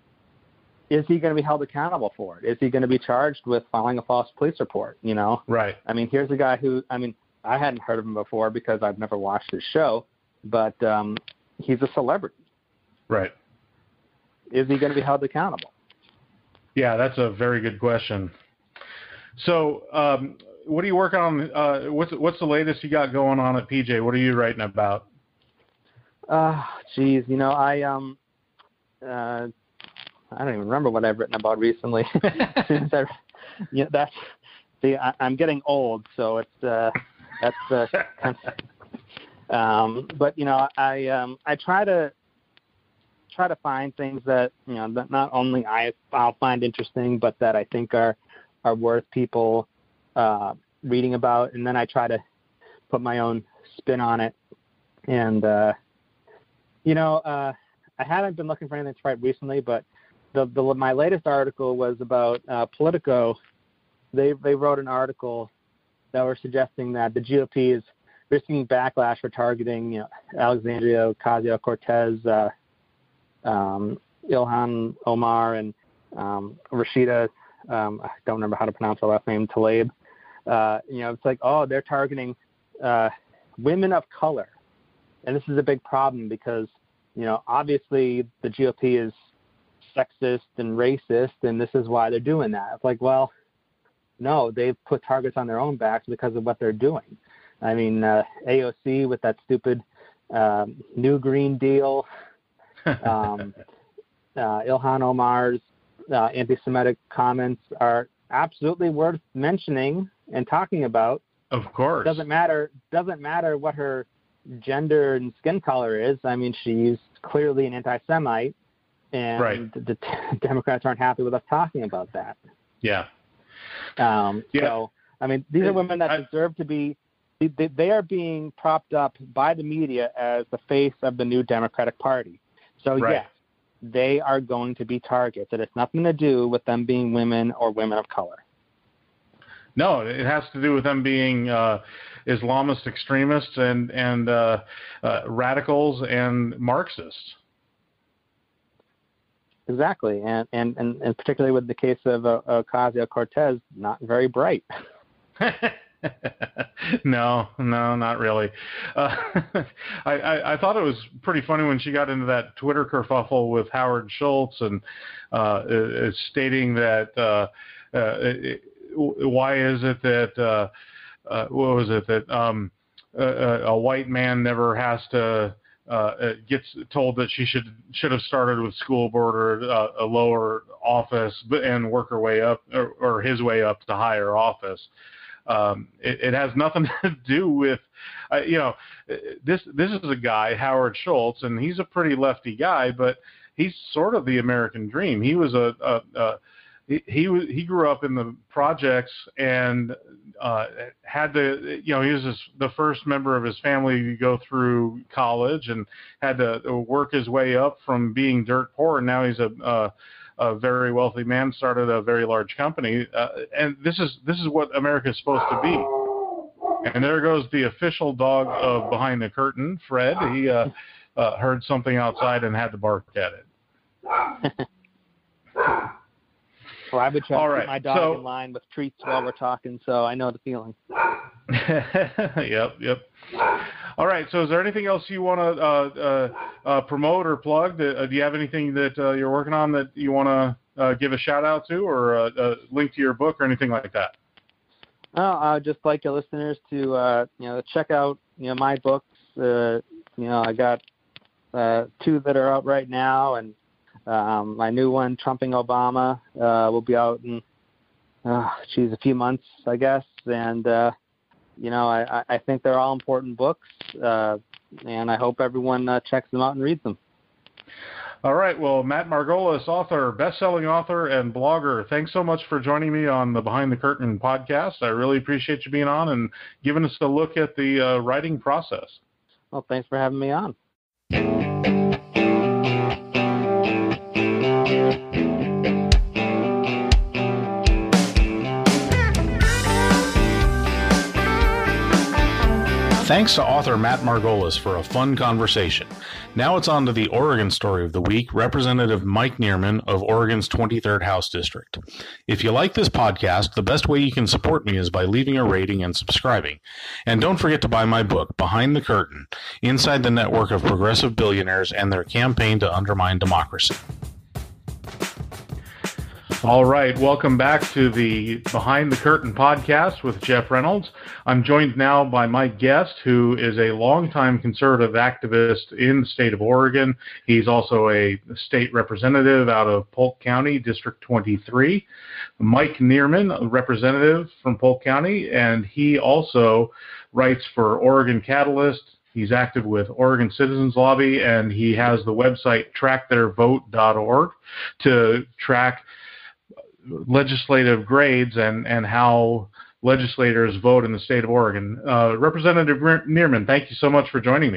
Is he going to be held accountable for it? Is he going to be charged with filing a false police report? You know, right? I mean, here's a guy who, I mean, I hadn't heard of him before because I've never watched his show, but um, he's a celebrity. Right. Is he going to be held accountable? Yeah, that's a very good question. So, um, what are you working on? Uh, what's what's the latest you got going on at P J? What are you writing about? Uh, geez, you know, I, um, uh, I don't even remember what I've written about recently. Since I, you know, that's, see, I, I'm getting old, so it's, uh, that's, uh, kind of, um, but, you know, I, um, I try to, try to find things that, you know, that not only I, I'll find interesting, but that I think are, are worth people, uh, reading about. And then I try to put my own spin on it. And, uh, You know, uh, I haven't been looking for anything to write recently, but the, the my latest article was about uh, Politico. They they wrote an article that were suggesting that the G O P is risking backlash for targeting, you know, Alexandria Ocasio-Cortez, uh, um, Ilhan Omar, and um, Rashida. Um, I don't remember how to pronounce her last name. Tlaib. Uh, you know, it's like, oh, they're targeting uh, women of color, and this is a big problem because, you know, obviously the G O P is sexist and racist, and this is why they're doing that. It's like, well, no, they've put targets on their own backs because of what they're doing. I mean, uh, A O C with that stupid uh, New Green Deal, um, uh, Ilhan Omar's uh, anti-Semitic comments are absolutely worth mentioning and talking about. Of course. Doesn't matter. Doesn't matter what her gender and skin color is. I mean, she's clearly an anti-Semite, and right. the, the Democrats aren't happy with us talking about that. Yeah. Um, yeah. So, I mean, these are women that I, deserve to be. They, they are being propped up by the media as the face of the new Democratic Party. So, right. yes, they are going to be targets. It has nothing to do with them being women or women of color. No, it has to do with them being uh, Islamist extremists and and uh, uh, radicals and Marxists. Exactly, and and, and, and particularly with the case of uh, Ocasio-Cortez, not very bright. no, no, not really. Uh, I, I, I thought it was pretty funny when she got into that Twitter kerfuffle with Howard Schultz and uh, uh, stating that uh, uh, it, why is it that uh, uh, what was it that um, a, a white man never has to uh, gets told that she should should have started with school board or uh, a lower office and work her way up or, or his way up to higher office. Um, it, it has nothing to do with, uh, you know, this this is a guy, Howard Schultz, and he's a pretty lefty guy, but he's sort of the American dream. He was a, a, a he he, he grew up in the projects and uh, had to, you know, he was his, the first member of his family to go through college and had to work his way up from being dirt poor, and now he's a uh, a very wealthy man, started a very large company, uh, and this is this is what America is supposed to be. And there goes the official dog of Behind the Curtain, Fred. He uh, uh, heard something outside and had to bark at it. Well, I've been trying All to right. keep my dog so, in line with treats while we're talking, so I know the feeling. yep, yep. All right. So, is there anything else you want to uh, uh, uh, promote or plug? Uh, do you have anything that uh, you're working on that you want to uh, give a shout out to, or uh, uh, link to your book, or anything like that? Oh, I'd just like your listeners to uh, you know check out you know my books. Uh, you know, I got uh, two that are out right now, and um, my new one, Trumping Obama, uh, will be out in uh, geez, a few months, I guess, and. Uh, You know, I, I think they're all important books, uh, and I hope everyone uh, checks them out and reads them. All right. Well, Matt Margolis, author, best-selling author, and blogger, thanks so much for joining me on the Behind the Curtain podcast. I really appreciate you being on and giving us a look at the uh, writing process. Well, thanks for having me on. Thanks to author Matt Margolis for a fun conversation. Now it's on to the Oregon story of the week, Representative Mike Nearman of Oregon's twenty-third House District. If you like this podcast, the best way you can support me is by leaving a rating and subscribing. And don't forget to buy my book, Behind the Curtain, Inside the Network of Progressive Billionaires and Their Campaign to Undermine Democracy. All right, welcome back to the Behind the Curtain podcast with Jeff Reynolds. I'm joined now by my guest, who is a longtime conservative activist in the state of Oregon. He's also a state representative out of Polk County, District twenty-three. Mike Nearman, a representative from Polk County, and he also writes for Oregon Catalyst. He's active with Oregon Citizens Lobby, and he has the website track their vote dot org to track legislative grades and, and how legislators vote in the state of Oregon. Uh, Representative Nearman, thank you so much for joining me.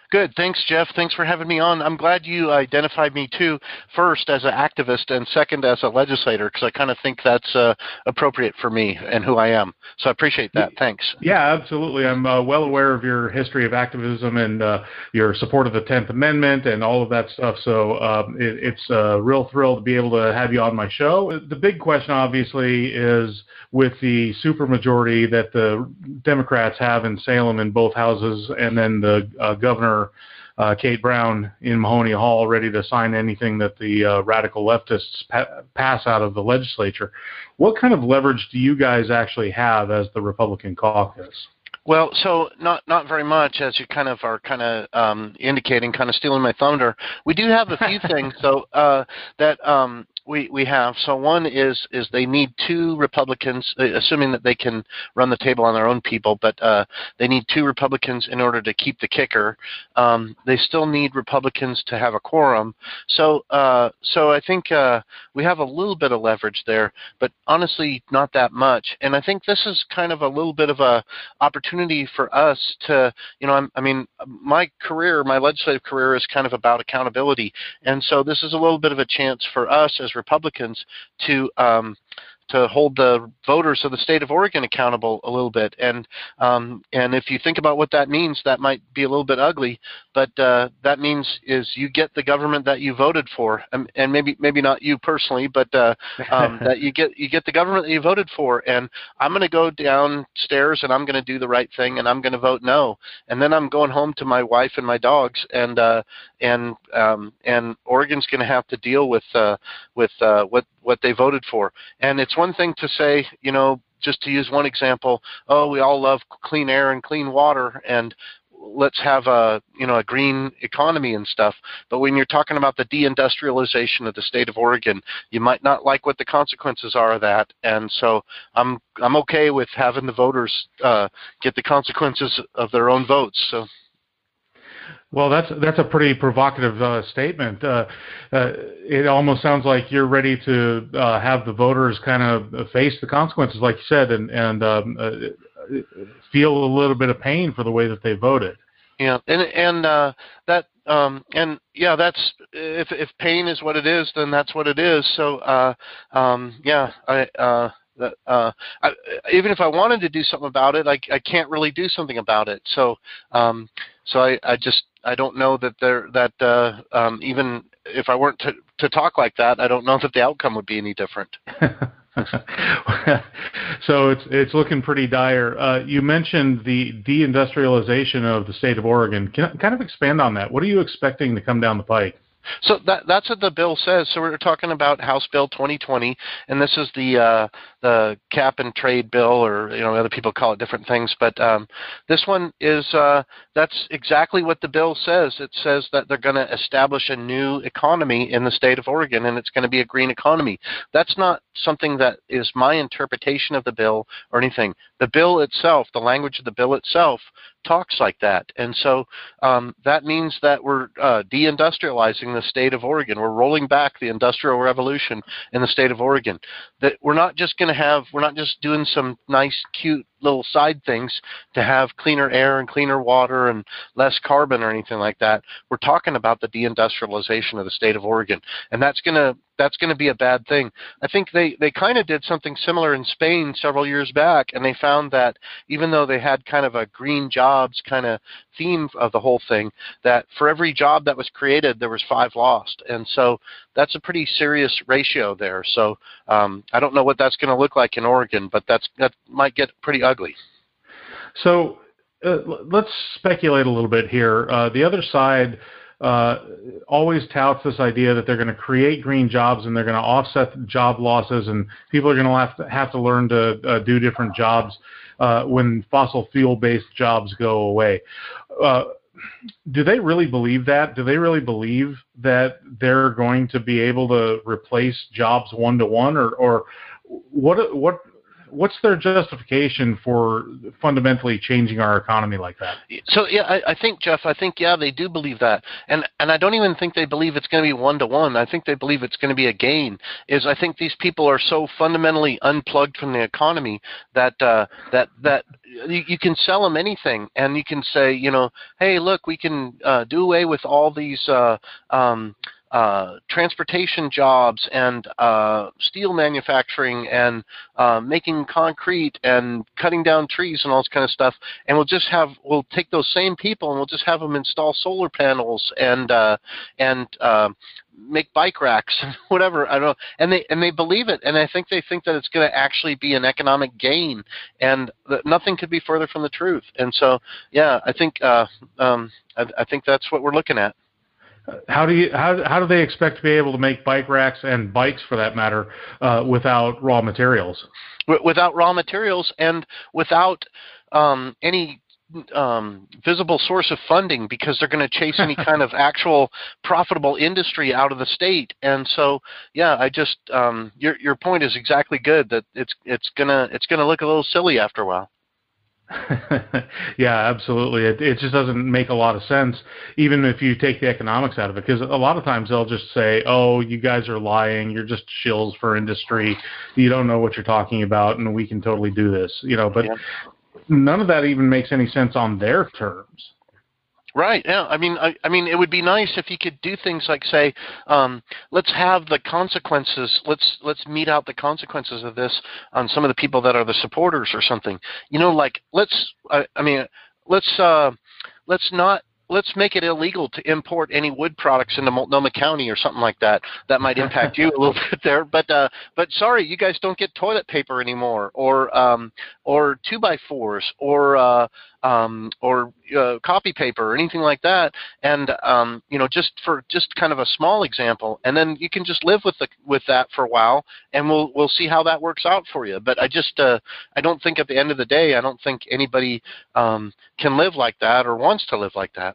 Good. Thanks, Jeff. Thanks for having me on. I'm glad you identified me, too, first as an activist and second as a legislator, because I kind of think that's uh, appropriate for me and who I am. So I appreciate that. Thanks. Yeah, absolutely. I'm uh, well aware of your history of activism and uh, your support of the tenth Amendment and all of that stuff. So um, it, it's a real thrill to be able to have you on my show. The big question, obviously, is with the supermajority that the Democrats have in Salem in both houses, and then the uh, governor, Uh, Kate Brown in Mahoney Hall, ready to sign anything that the uh, radical leftists pa- pass out of the legislature. What kind of leverage do you guys actually have as the Republican caucus? Well, so not not very much, as you kind of are kind of um, indicating, kind of stealing my thunder. We do have a few things, so uh, that um, we we have. So one is is they need two Republicans, assuming that they can run the table on their own people, but uh, they need two Republicans in order to keep the kicker. Um, they still need Republicans to have a quorum. So uh, so I think uh, we have a little bit of leverage there, but honestly, not that much. And I think this is kind of a little bit of a opportunity for us to, you know, I'm, I mean, my career, my legislative career is kind of about accountability. And so this is a little bit of a chance for us as Republicans to, um, to hold the voters of the state of Oregon accountable a little bit. And um, and if you think about what that means, that might be a little bit ugly, but uh, that means is you get the government that you voted for, and, and maybe maybe not you personally, but uh, um, that you get you get the government that you voted for. And I'm going to go downstairs and I'm going to do the right thing, and I'm going to vote no. And then I'm going home to my wife and my dogs, and uh, and um, and Oregon's going to have to deal with uh, with uh, what what they voted for. And it's one thing to say, you know, just to use one example, oh, we all love clean air and clean water, and let's have a, you know, a green economy and stuff. But when you're talking about the deindustrialization of the state of Oregon, you might not like what the consequences are of that. And so I'm I'm okay with having the voters uh, get the consequences of their own votes. So. Well, that's that's a pretty provocative uh, statement. Uh, uh, it almost sounds like you're ready to uh, have the voters kind of face the consequences, like you said, and and um, uh, feel a little bit of pain for the way that they voted. Yeah, and and uh, that um, and yeah, that's if if pain is what it is, then that's what it is. So uh, um, yeah, I. Uh, That, uh, I, even if I wanted to do something about it, I, I can't really do something about it. So, um, so I, I just I don't know that there that uh, um, even if I weren't to, to talk like that, I don't know that the outcome would be any different. So it's it's looking pretty dire. Uh, you mentioned the deindustrialization of the state of Oregon. Can you kind of expand on that? What are you expecting to come down the pike? So that, that's what the bill says. So we're talking about House Bill twenty twenty, and this is the uh, the cap and trade bill, or you know, other people call it different things. But um, this one is uh, that's exactly what the bill says. It says that they're going to establish a new economy in the state of Oregon, and it's going to be a green economy. That's not something that is my interpretation of the bill or anything. The bill itself, the language of the bill itself, talks like that. And so um, that means that we're uh, deindustrializing the state of Oregon. We're rolling back the Industrial Revolution in the state of Oregon. That we're not just going to have, we're not just doing some nice, cute little side things to have cleaner air and cleaner water and less carbon or anything like that. We're talking about the deindustrialization of the state of Oregon. And that's going to that's going to be a bad thing. I think they, they kind of did something similar in Spain several years back, and they found that even though they had kind of a green jobs kind of theme of the whole thing, that for every job that was created, there was five lost. And so that's a pretty serious ratio there. So um, I don't know what that's going to look like in Oregon, but that's that might get pretty ugly. So uh, let's speculate a little bit here. Uh, the other side uh, always touts this idea that they're going to create green jobs and they're going to offset job losses, and people are going to have to, have to learn to uh, do different jobs uh, when fossil fuel-based jobs go away. Uh, do they really believe that? Do they really believe that they're going to be able to replace jobs one-to-one, or, or what what? What's their justification for fundamentally changing our economy like that? So, yeah, I, I think, Jeff, I think, yeah, they do believe that. And and I don't even think they believe it's going to be one-to-one. I think they believe it's going to be a gain. Is I think these people are so fundamentally unplugged from the economy that uh, that that you, you can sell them anything, and you can say, you know, hey, look, we can uh, do away with all these uh, um, uh, transportation jobs and uh, steel manufacturing and uh, making concrete and cutting down trees and all this kind of stuff, and we'll just have we'll take those same people and we'll just have them install solar panels and uh, and uh, make bike racks, whatever. I don't know, and they and they believe it, and I think they think that it's going to actually be an economic gain, and that nothing could be further from the truth. And so, yeah, I think uh, um, I, I think that's what we're looking at. How do you how how do they expect to be able to make bike racks and bikes, for that matter, uh, without raw materials? Without raw materials and without um, any um, visible source of funding, because they're going to chase any kind of actual profitable industry out of the state. And so, yeah, I just um, your your point is exactly good. That it's it's gonna it's gonna look a little silly after a while. Yeah, absolutely. It, it just doesn't make a lot of sense, even if you take the economics out of it, because a lot of times they'll just say, oh, you guys are lying, you're just shills for industry, you don't know what you're talking about, and we can totally do this, you know, but yeah. None of that even makes any sense on their terms. Right. Yeah. I mean, I, I mean, it would be nice if you could do things like say, um, let's have the consequences. Let's let's mete out the consequences of this on some of the people that are the supporters or something. You know, like let's. I, I mean, let's uh, let's not. Let's make it illegal to import any wood products into Multnomah County or something like that. That might impact you a little bit there, but uh, but sorry, you guys don't get toilet paper anymore, or um, or two by fours, or uh, um, or uh, copy paper, or anything like that. And um, you know, just for just kind of a small example, and then you can just live with the with that for a while, and we'll we'll see how that works out for you. But I just uh, I don't think at the end of the day, I don't think anybody um, can live like that or wants to live like that.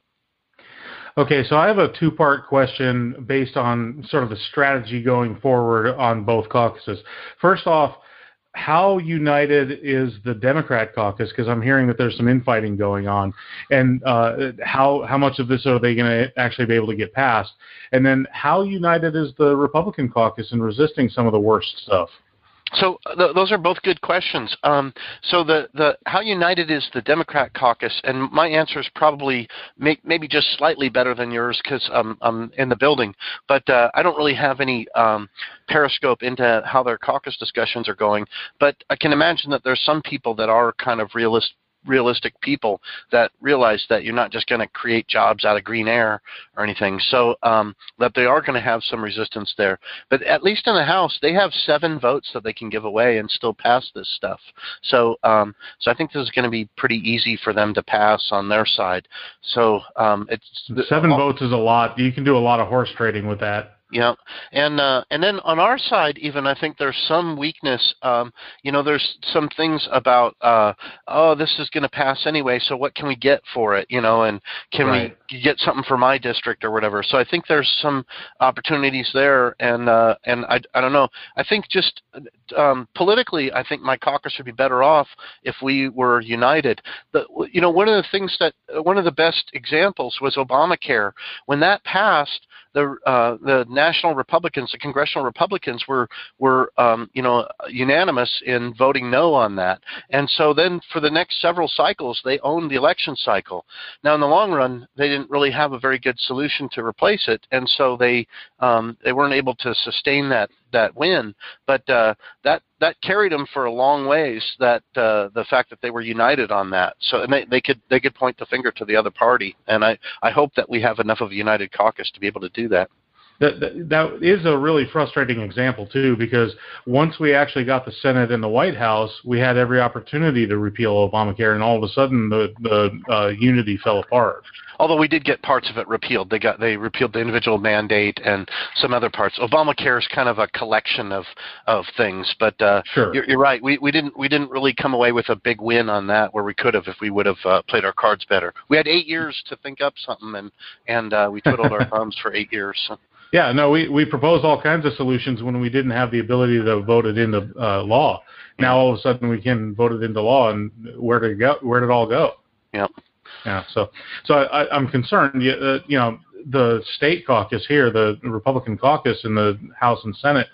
Okay, so I have a two-part question based on sort of the strategy going forward on both caucuses. First off, how united is the Democrat caucus? Because I'm hearing that there's some infighting going on. And uh, how how much of this are they going to actually be able to get passed? And then how united is the Republican caucus in resisting some of the worst stuff? So th- those are both good questions. Um, so the, the how united is the Democrat caucus? And my answer is probably may, maybe just slightly better than yours because um, I'm in the building. But uh, I don't really have any um, periscope into how their caucus discussions are going. But I can imagine that there's some people that are kind of realist. realistic people that realize that you're not just going to create jobs out of green air or anything, so um, that they are going to have some resistance there. But at least in the House, they have seven votes that they can give away and still pass this stuff. So um, so I think this is going to be pretty easy for them to pass on their side. So um, it's seven all, votes is a lot. You can do a lot of horse trading with that. Yeah, and uh, and then on our side, even I think there's some weakness. Um, you know, there's some things about uh, oh, this is going to pass anyway, so what can we get for it? You know, and can right. we get something for my district or whatever? So I think there's some opportunities there, and uh, and I I don't know. I think just um, politically, I think my caucus would be better off if we were united. But you know, one of the things that one of the best examples was Obamacare. When that passed, the uh, the national Republicans, the congressional Republicans were were um, you know unanimous in voting no on that, and so then for the next several cycles they owned the election cycle. Now in the long run they didn't really have a very good solution to replace it, and so they um, they weren't able to sustain that that win. But uh, that that carried them for a long ways. That uh, the fact that they were united on that, so and they, they could they could point the finger to the other party, and I I hope that we have enough of a united caucus to be able to do that. That, that, that is a really frustrating example, too, because once we actually got the Senate and the White House, we had every opportunity to repeal Obamacare, and all of a sudden the, the uh, unity fell apart. Although we did get parts of it repealed. They got they repealed the individual mandate and some other parts. Obamacare is kind of a collection of, of things, but uh, sure. you're, you're right. We we didn't we didn't really come away with a big win on that where we could have if we would have uh, played our cards better. We had eight years to think up something, and and uh, we twiddled our thumbs for eight years. So. Yeah, no, we, we proposed all kinds of solutions when we didn't have the ability to vote it into uh, law. Now all of a sudden we can vote it into law, and where did it go? Where did it all go? Yeah. Yeah. So so I, I'm concerned. Uh, you know, the state caucus here, the Republican caucus in the House and Senate,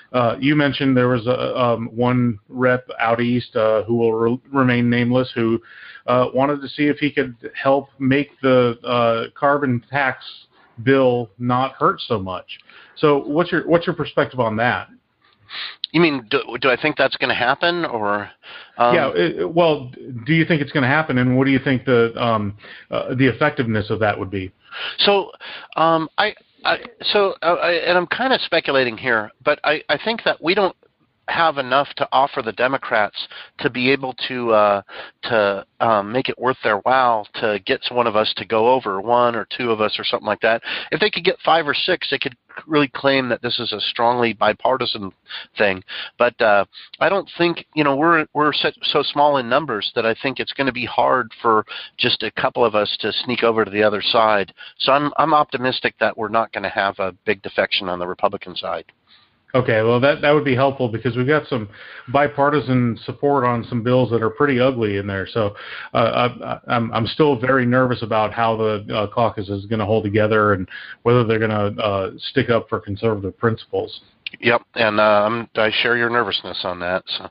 Uh, you mentioned there was a, um, one rep out east uh, who will re- remain nameless who uh, wanted to see if he could help make the uh, carbon tax bill not hurt so much. So what's your what's your perspective on that? You mean, do, do I think that's going to happen, or? Um, yeah. It, well, do you think it's going to happen, and what do you think the um, uh, the effectiveness of that would be? So, um, I, I so uh, I, and I'm kind of speculating here, but I, I think that we don't have enough to offer the Democrats to be able to uh, to um, make it worth their while to get one of us to go over, one or two of us or something like that. If they could get five or six, they could really claim that this is a strongly bipartisan thing. But uh, I don't think, you know, we're we're so small in numbers that I think it's going to be hard for just a couple of us to sneak over to the other side. So I'm I'm optimistic that we're not going to have a big defection on the Republican side. Okay, well, that, that would be helpful because we've got some bipartisan support on some bills that are pretty ugly in there. So uh, I, I'm I'm still very nervous about how the uh, caucus is going to hold together and whether they're going to uh, stick up for conservative principles. Yep, and uh, I share your nervousness on that. So.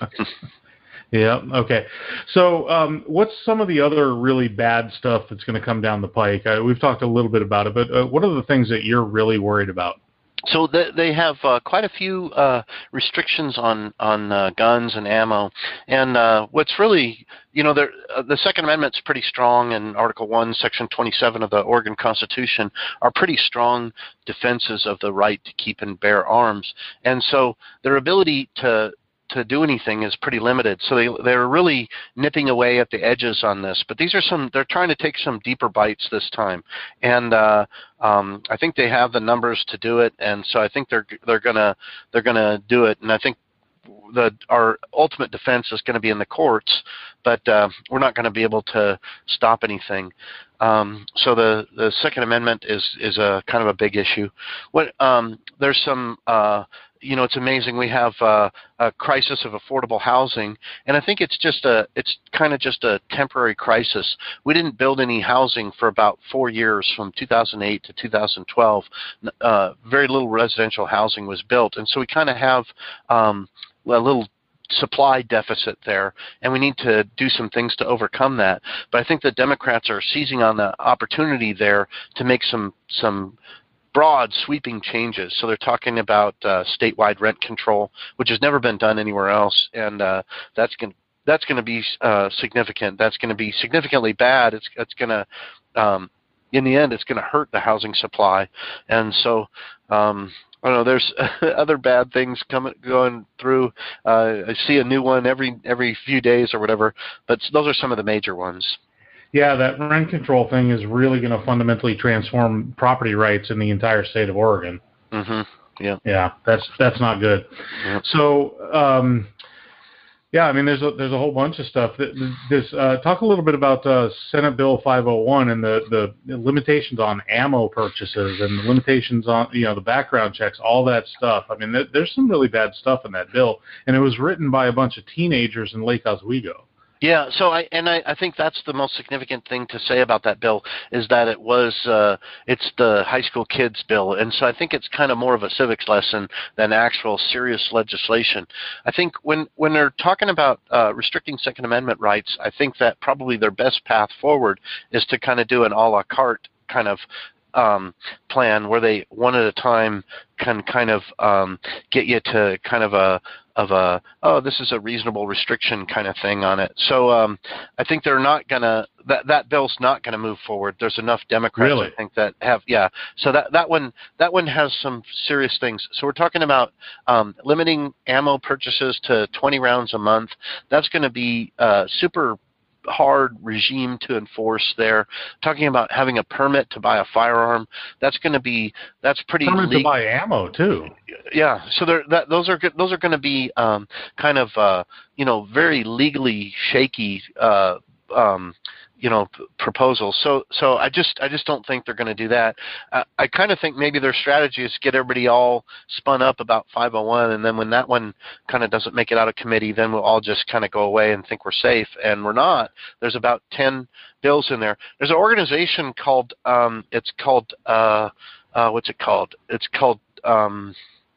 Yeah, okay. So um, what's some of the other really bad stuff that's going to come down the pike? Uh, we've talked a little bit about it, but uh, what are the things that you're really worried about? So they have uh, quite a few uh, restrictions on on uh, guns and ammo, and uh, what's really, you know, uh, the Second Amendment's pretty strong, and Article One, Section twenty-seven of the Oregon Constitution are pretty strong defenses of the right to keep and bear arms, and so their ability to to do anything is pretty limited. So they they're really nipping away at the edges on this. But these are some they're trying to take some deeper bites this time, and uh, um, I think they have the numbers to do it. And so I think they're they're gonna they're gonna do it. And I think the our ultimate defense is going to be in the courts, but uh, we're not going to be able to stop anything. Um, so the, the Second Amendment is is a kind of a big issue. What um, there's some. Uh, You know, it's amazing. We have uh, a crisis of affordable housing, and I think it's just a, it's kind of just a temporary crisis. We didn't build any housing for about four years, from two thousand eight to two thousand twelve. Uh, very little residential housing was built, and so we kind of have um, a little supply deficit there, and we need to do some things to overcome that. But I think the Democrats are seizing on the opportunity there to make some some. broad, sweeping changes. So they're talking about uh, statewide rent control, which has never been done anywhere else, and uh, that's going that's going to be uh, significant. That's going to be significantly bad. It's it's going to, um, in the end, it's going to hurt the housing supply, and so. Um, I don't know. There's other bad things coming going through. Uh, I see a new one every every few days or whatever, but those are some of the major ones. Yeah, that rent control thing is really going to fundamentally transform property rights in the entire state of Oregon. Mm-hmm. Yeah. Yeah, that's that's not good. Yep. So, um, yeah, I mean, there's a there's a whole bunch of stuff. This uh, talk a little bit about uh, Senate Bill five oh one and the, the limitations on ammo purchases and the limitations on, you know, the background checks, all that stuff. I mean, there, there's some really bad stuff in that bill, and it was written by a bunch of teenagers in Lake Oswego. Yeah, so I and I, I think that's the most significant thing to say about that bill is that it was uh, it's the high school kids bill, and so I think it's kind of more of a civics lesson than actual serious legislation. I think when when they're talking about uh, restricting Second Amendment rights, I think that probably their best path forward is to kind of do an a la carte kind of um, plan where they one at a time can kind of um, get you to kind of a of a, oh, this is a reasonable restriction kind of thing on it. So um, I think they're not going to, that that bill's not going to move forward. There's enough Democrats, really? I think, that have, yeah. So that, that one that one has some serious things. So we're talking about um, limiting ammo purchases to twenty rounds a month. That's going to be uh, super hard regime to enforce there. Talking about having a permit to buy a firearm, that's going to be that's pretty permit le- to buy ammo too. Yeah, so there that those are good, those are going to be um, kind of uh, you know very legally shaky uh, um, you know p- proposals. So so I just I just don't think they're going to do that. Uh, I kind of think maybe their strategy is to get everybody all spun up about five oh one, and then when that one kind of doesn't make it out of committee, then we'll all just kind of go away and think we're safe, and we're not. There's about ten bills in there. There's an organization called um, it's called uh, uh, what's it called? It's called um,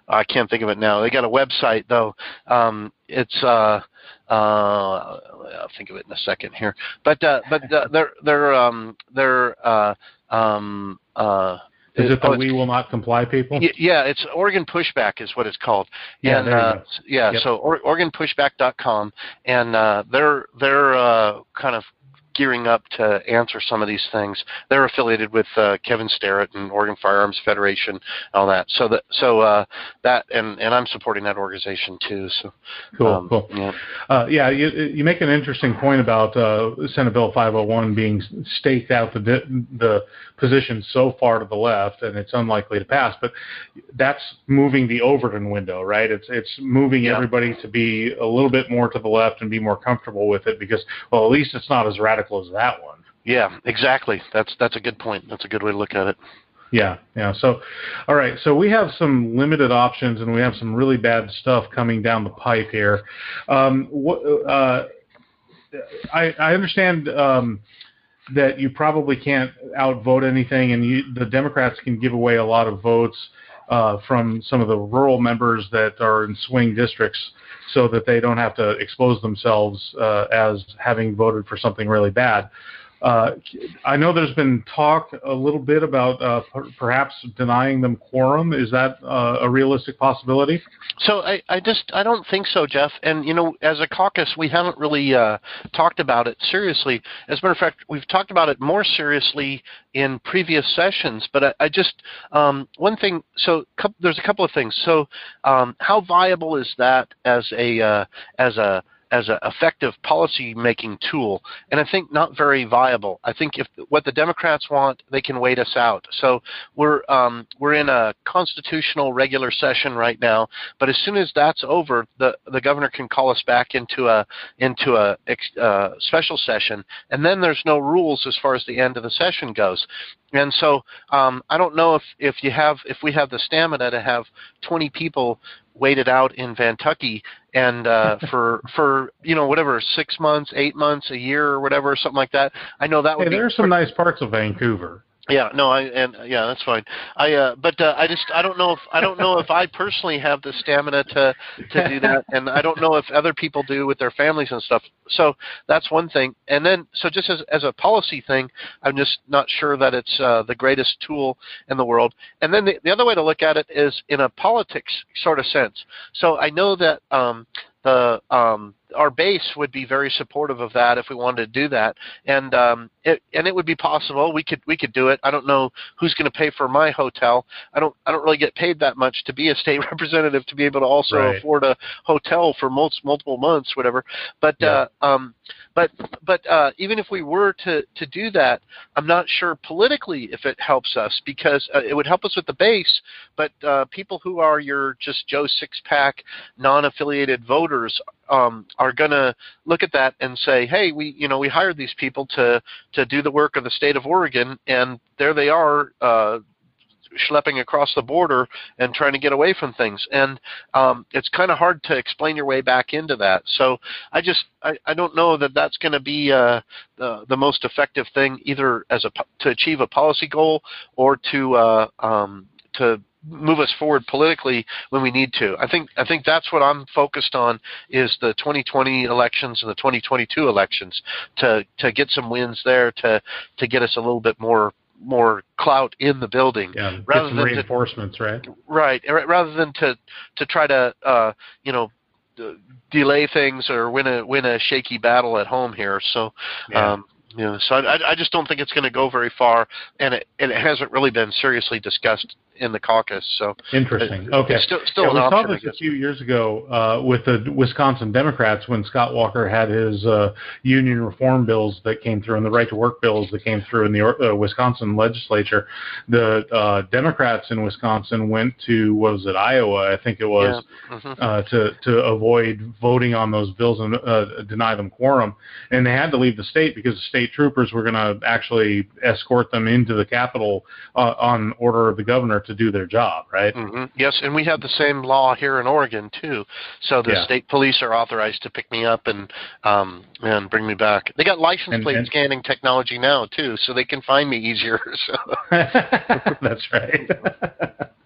I can't think of it now. They got a website though. Um, it's uh, uh, I'll think of it in a second here. But uh, but uh, they're they're um, they're uh, um, uh, Is it the oh, We Will Not Comply people? Yeah, it's Oregon Pushback is what it's called. Yeah, and, there you uh, go. Yeah, Yep. so or, Oregon Pushback dot com, and uh, they're they're uh, kind of gearing up to answer some of these things. They're affiliated with uh, Kevin Starrett and Oregon Firearms Federation, all that. So that so uh, that and, and I'm supporting that organization too. So cool, um, cool. Yeah, uh, yeah. You, you make an interesting point about uh, Senate Bill five oh one being staked out the the position so far to the left, and it's unlikely to pass. But that's moving the Overton window, right? It's it's moving yeah. everybody to be a little bit more to the left and be more comfortable with it because, well, at least it's not as radical as that one. Yeah, exactly. That's that's a good point. That's a good way to look at it. Yeah, yeah. So, all right. So we have some limited options, and we have some really bad stuff coming down the pipe here. Um, what, uh, I, I understand um, that you probably can't outvote anything, and you, the Democrats can give away a lot of votes uh, from some of the rural members that are in swing districts, so that they don't have to expose themselves uh, as having voted for something really bad. Uh, I know there's been talk a little bit about uh, per- perhaps denying them quorum. Is that uh, a realistic possibility? So I, I just I don't think so, Jeff. And you know, as a caucus, we haven't really uh, talked about it seriously. As a matter of fact, we've talked about it more seriously in previous sessions. But I, I just um, one thing. So couple, there's a couple of things. So um, how viable is that as a uh, as a as an effective policy-making tool? And I think not very viable. I think if what the Democrats want, they can wait us out. So we're um, we're in a constitutional regular session right now, but as soon as that's over, the the governor can call us back into a into a uh, special session, and then there's no rules as far as the end of the session goes. And so um, I don't know if, if you have if we have the stamina to have twenty people waited out in Vantucky and uh, for for you know whatever six months, eight months, a year, or whatever, something like that. I know that would hey, be. There are some nice parts of Vancouver. Yeah, no, I and yeah, that's fine. I uh, but uh, I just I don't know if I don't know if I personally have the stamina to to do that, and I don't know if other people do with their families and stuff. So that's one thing. And then so just as as a policy thing, I'm just not sure that it's uh, the greatest tool in the world. And then the, the other way to look at it is in a politics sort of sense. So I know that um, the um, our base would be very supportive of that if we wanted to do that, and um, it and it would be possible. We could we could do it. I don't know who's going to pay for my hotel. I don't I don't really get paid that much to be a state representative to be able to also right. afford a hotel for multi, multiple months, whatever. But yeah. uh, um, but but uh, even if we were to to do that, I'm not sure politically if it helps us, because uh, it would help us with the base, but uh, people who are your just Joe Six-Pack non-affiliated voters um, are going to look at that and say, hey, we you know we hired these people to to do the work of the state of Oregon, and there they are uh, schlepping across the border and trying to get away from things. And um, it's kind of hard to explain your way back into that. So I just I, I don't know that that's going to be uh, the, the most effective thing, either as a to achieve a policy goal or to uh, um, to move us forward politically when we need to. I think I think that's what I'm focused on, is the twenty twenty elections and the twenty twenty-two elections, to to get some wins there, to to get us a little bit more more clout in the building. Yeah, rather get some than reinforcements, to, right? Right, rather than to to try to uh, you know d- delay things or win a win a shaky battle at home here. So. Yeah. Um, You know, so I, I just don't think it's going to go very far, and it, and it hasn't really been seriously discussed in the caucus. So interesting. It, okay, it's still, still yeah, an we option, saw this a few years ago uh, with the Wisconsin Democrats when Scott Walker had his uh, union reform bills that came through and the right to work bills that came through in the uh, Wisconsin legislature. The uh, Democrats in Wisconsin went to, what was it, Iowa, I think it was, yeah. mm-hmm. uh, to to avoid voting on those bills and uh, deny them quorum, and they had to leave the state because the state troopers were going to actually escort them into the Capitol uh, on order of the governor to do their job, right? Mm-hmm. Yes, and we have the same law here in Oregon too. So the yeah. state police are authorized to pick me up and um, and bring me back. They got license and, plate and, scanning technology now too, so they can find me easier. So. That's right.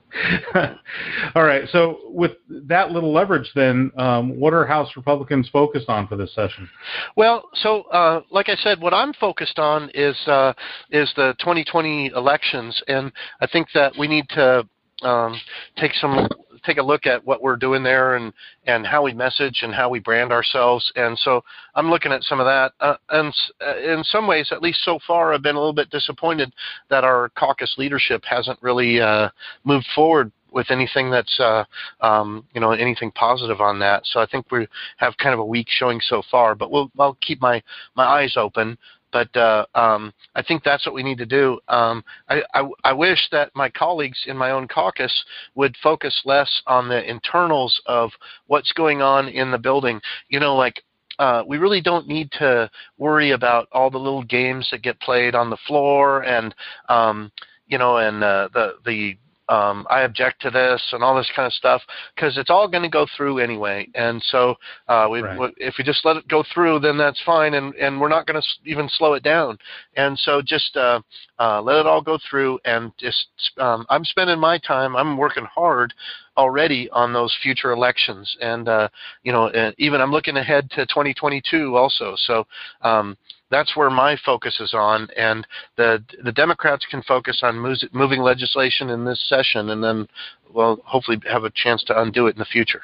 All right. So with that little leverage, then, um, what are House Republicans focused on for this session? Well, so uh, like I said, what I'm focused on is uh, is the twenty twenty elections, and I think that we need to um, take some take a look at what we're doing there and and how we message and how we brand ourselves. And so I'm looking at some of that. Uh, and in some ways, at least so far, I've been a little bit disappointed that our caucus leadership hasn't really uh, moved forward with anything that's, uh, um, you know, anything positive on that. So I think we have kind of a weak showing so far, but we'll, I'll keep my, my eyes open. But uh, um, I think that's what we need to do. Um, I, I, I wish that my colleagues in my own caucus would focus less on the internals of what's going on in the building. You know, like uh, we really don't need to worry about all the little games that get played on the floor and, um, you know, and uh, the the Um, I object to this and all this kind of stuff, because it's all going to go through anyway. And so uh, we, right. we, if we just let it go through, then that's fine, and, and we're not going to even slow it down. And so just uh, uh, let it all go through, and just um, I'm spending my time, I'm working hard already on those future elections. And, uh, you know, and even I'm looking ahead to twenty twenty-two also. So um, that's where my focus is on, and the the Democrats can focus on mo- moving legislation in this session, and then, well, hopefully have a chance to undo it in the future.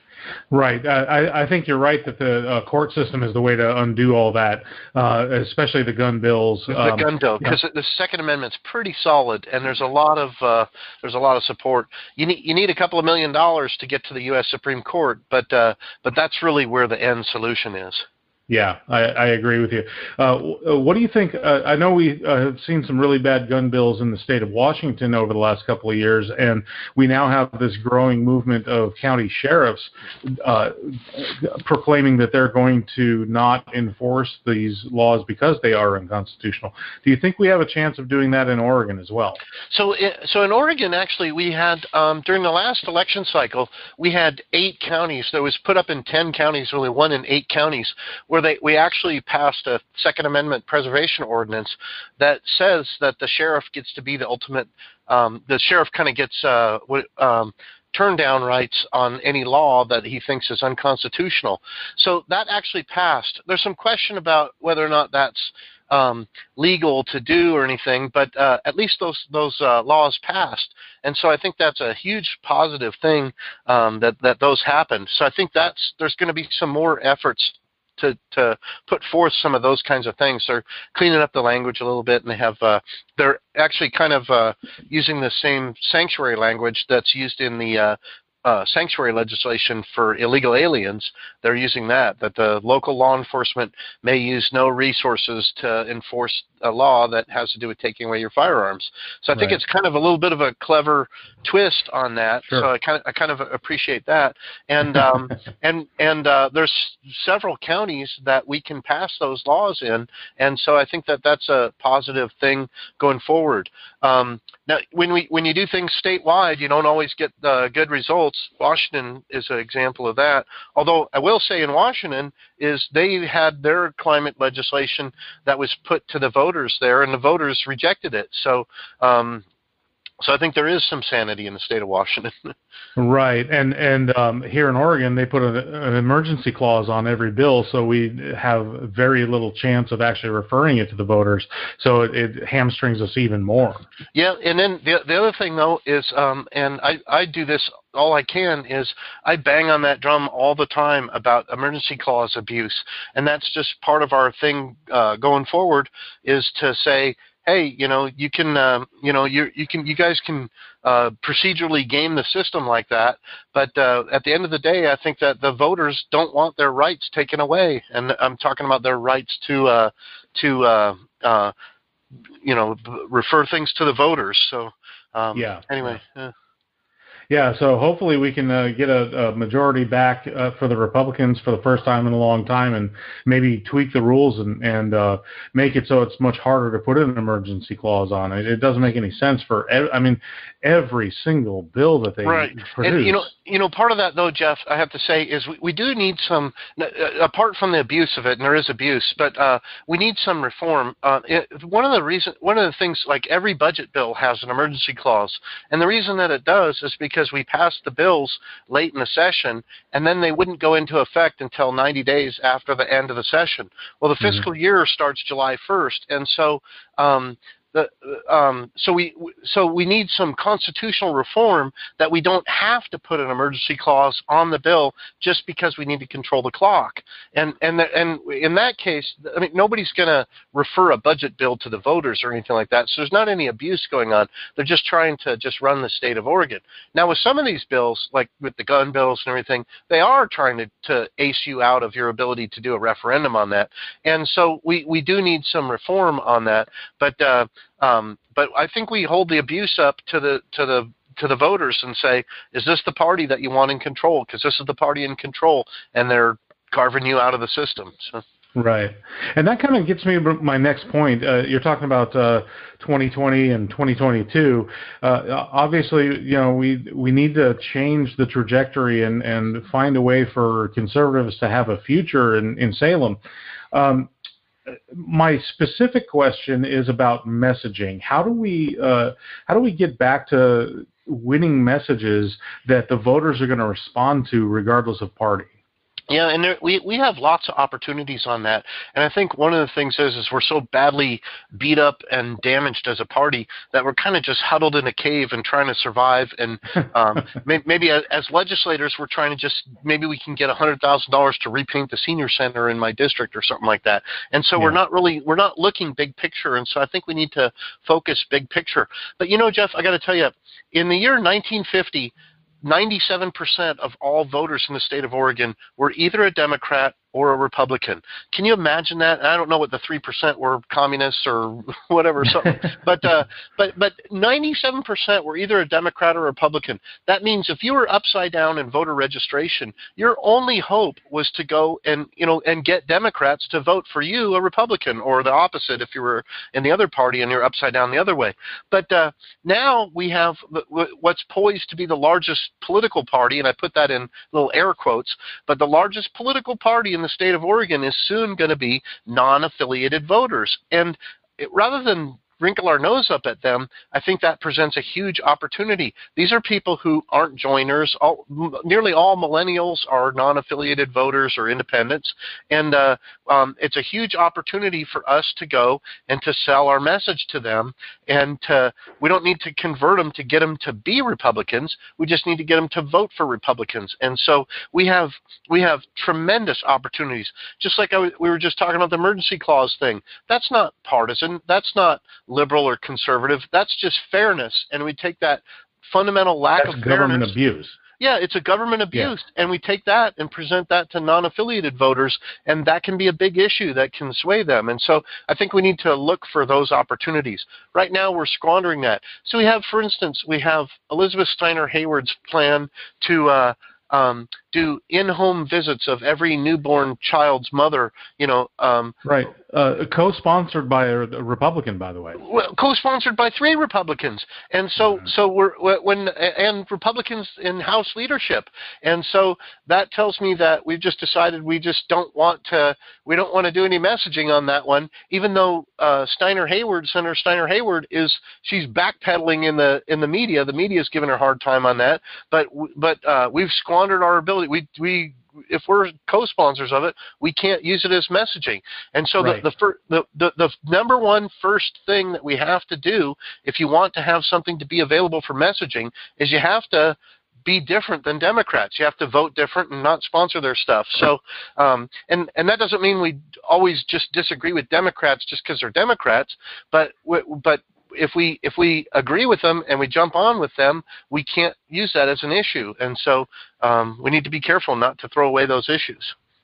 Right. I, I think you're right that the uh, court system is the way to undo all that, uh, especially the gun bills. The um, gun bill, because yeah. the Second Amendment's pretty solid, and there's a lot of uh, there's a lot of support. You need you need a couple of million dollars to get to the U S Supreme Court, but uh, but that's really where the end solution is. Yeah, I, I agree with you. Uh, what do you think? Uh, I know we uh, have seen some really bad gun bills in the state of Washington over the last couple of years, and we now have this growing movement of county sheriffs uh, proclaiming that they're going to not enforce these laws because they are unconstitutional. Do you think we have a chance of doing that in Oregon as well? So, so in Oregon, actually, we had, um, during the last election cycle, we had eight counties. That was put up in ten counties, really one in eight counties, where They, we actually passed a Second Amendment preservation ordinance that says that the sheriff gets to be the ultimate, um, the sheriff kind of gets uh, um, turn down rights on any law that he thinks is unconstitutional. So that actually passed. There's some question about whether or not that's um, legal to do or anything, but uh, at least those those uh, laws passed. And so I think that's a huge positive thing um, that, that those happened. So I think that's there's going to be some more efforts To, to put forth some of those kinds of things. They're cleaning up the language a little bit, and they have uh, they're actually kind of uh, using the same sanctuary language that's used in the uh, uh, sanctuary legislation for illegal aliens. They're using that, that the local law enforcement may use no resources to enforce a law that has to do with taking away your firearms. So I think right. It's kind of a little bit of a clever twist on that. Sure. So I kind of I kind of appreciate that. And um, and and uh, there's several counties that we can pass those laws in, and so I think that that's a positive thing going forward. Um, now, when we when you do things statewide, you don't always get uh, good results. Washington is an example of that. Although I will say in Washington is they had their climate legislation that was put to the voters there, and the voters rejected it. So, um, so I think there is some sanity in the state of Washington. Right, and and um, here in Oregon, they put an, an emergency clause on every bill, so we have very little chance of actually referring it to the voters. So it, it hamstrings us even more. Yeah, and then the the other thing though is, um, and I I do this all I can is I bang on that drum all the time about emergency clause abuse, and that's just part of our thing uh, going forward is to say, hey, you know, you can, um, you know, you you can, you guys can uh, procedurally game the system like that, but uh, at the end of the day, I think that the voters don't want their rights taken away, and I'm talking about their rights to uh, to uh, uh, you know, refer things to the voters. So um, yeah. Anyway. Uh, Yeah, so hopefully we can uh, get a, a majority back uh, for the Republicans for the first time in a long time, and maybe tweak the rules and, and uh, make it so it's much harder to put an emergency clause on it. It doesn't make any sense for, ev- I mean, every single bill that they right. produce. And, you know, you know, part of that, though, Jeff, I have to say, is we, we do need some, uh, apart from the abuse of it, and there is abuse, but uh, we need some reform. Uh, it, one of the reason, one of the things, like every budget bill has an emergency clause, and the reason that it does is because we passed the bills late in the session, and then they wouldn't go into effect until ninety days after the end of the session. Well, the mm-hmm. fiscal year starts July first, and so um, the um, so we so we need some constitutional reform that we don't have to put an emergency clause on the bill just because we need to control the clock. And and the, and in that case, I mean, nobody's going to refer a budget bill to the voters or anything like that. So there's not any abuse going on. They're just trying to just run the state of Oregon. Now, with some of these bills, like with the gun bills and everything, they are trying to, to ace you out of your ability to do a referendum on that. And so we, we do need some reform on that. But uh, Um, but I think we hold the abuse up to the to the to the voters and say, is this the party that you want in control? Because this is the party in control, and they're carving you out of the system. So. Right, and that kind of gets me to my next point. Uh, you're talking about uh, twenty twenty and twenty twenty-two. Uh, obviously, you know, we we need to change the trajectory and, and find a way for conservatives to have a future in, in Salem. Um, My specific question is about messaging. How do we uh, how do we get back to winning messages that the voters are going to respond to regardless of party? Yeah, and there, we we have lots of opportunities on that, and I think one of the things is is we're so badly beat up and damaged as a party that we're kind of just huddled in a cave and trying to survive. And um, may, maybe as, as legislators, we're trying to just maybe we can get a hundred thousand dollars to repaint the senior center in my district or something like that. And so yeah. we're not really we're not looking big picture, and so I think we need to focus big picture. But you know, Jeff, I got to tell you, in the year nineteen fifty. ninety-seven percent of all voters in the state of Oregon were either a Democrat or a Republican. Can you imagine that? And I don't know what the three percent were communists or whatever, something. but uh, but but ninety-seven percent were either a Democrat or a Republican. That means if you were upside down in voter registration, your only hope was to go and you know and get Democrats to vote for you, a Republican, or the opposite if you were in the other party and you're upside down the other way. But uh, now we have what's poised to be the largest political party, and I put that in little air quotes, but the largest political party in the state of Oregon is soon going to be non-affiliated voters. And it, rather than wrinkle our nose up at them, I think that presents a huge opportunity. These are people who aren't joiners. All, m- nearly all millennials are non-affiliated voters or independents, and uh, um, it's a huge opportunity for us to go and to sell our message to them. And to, we don't need to convert them to get them to be Republicans. We just need to get them to vote for Republicans. And so we have we have tremendous opportunities. Just like I w- we were just talking about the emergency clause thing. That's not partisan. That's not liberal or conservative. That's just fairness, and we take that fundamental lack That's of government fairness. abuse. Yeah, it's a government abuse, yeah. and we take that and present that to non-affiliated voters, and that can be a big issue that can sway them. And so I think we need to look for those opportunities. Right now we're squandering that. So we have, for instance, we have Elizabeth Steiner Hayward's plan to uh, um, do in-home visits of every newborn child's mother, you know. Um, right. Uh, co-sponsored by a, a Republican, by the way. Well, co-sponsored by three Republicans, and so mm-hmm. so we're when and Republicans in House leadership, and so that tells me that we've just decided we just don't want to we don't want to do any messaging on that one, even though uh, Steiner Hayward, Senator Steiner Hayward, is she's backpedaling in the in the media. The media's giving her a hard time on that, but but uh, we've squandered our ability. We we. If we're co-sponsors of it, we can't use it as messaging. And so right. the, the, fir- the, the the number one first thing that we have to do if you want to have something to be available for messaging is you have to be different than Democrats. You have to vote different and not sponsor their stuff. So, um, and, and that doesn't mean we always just disagree with Democrats just because they're Democrats, but but if we if we agree with them and we jump on with them, we can't use that as an issue. And so um, we need to be careful not to throw away those issues.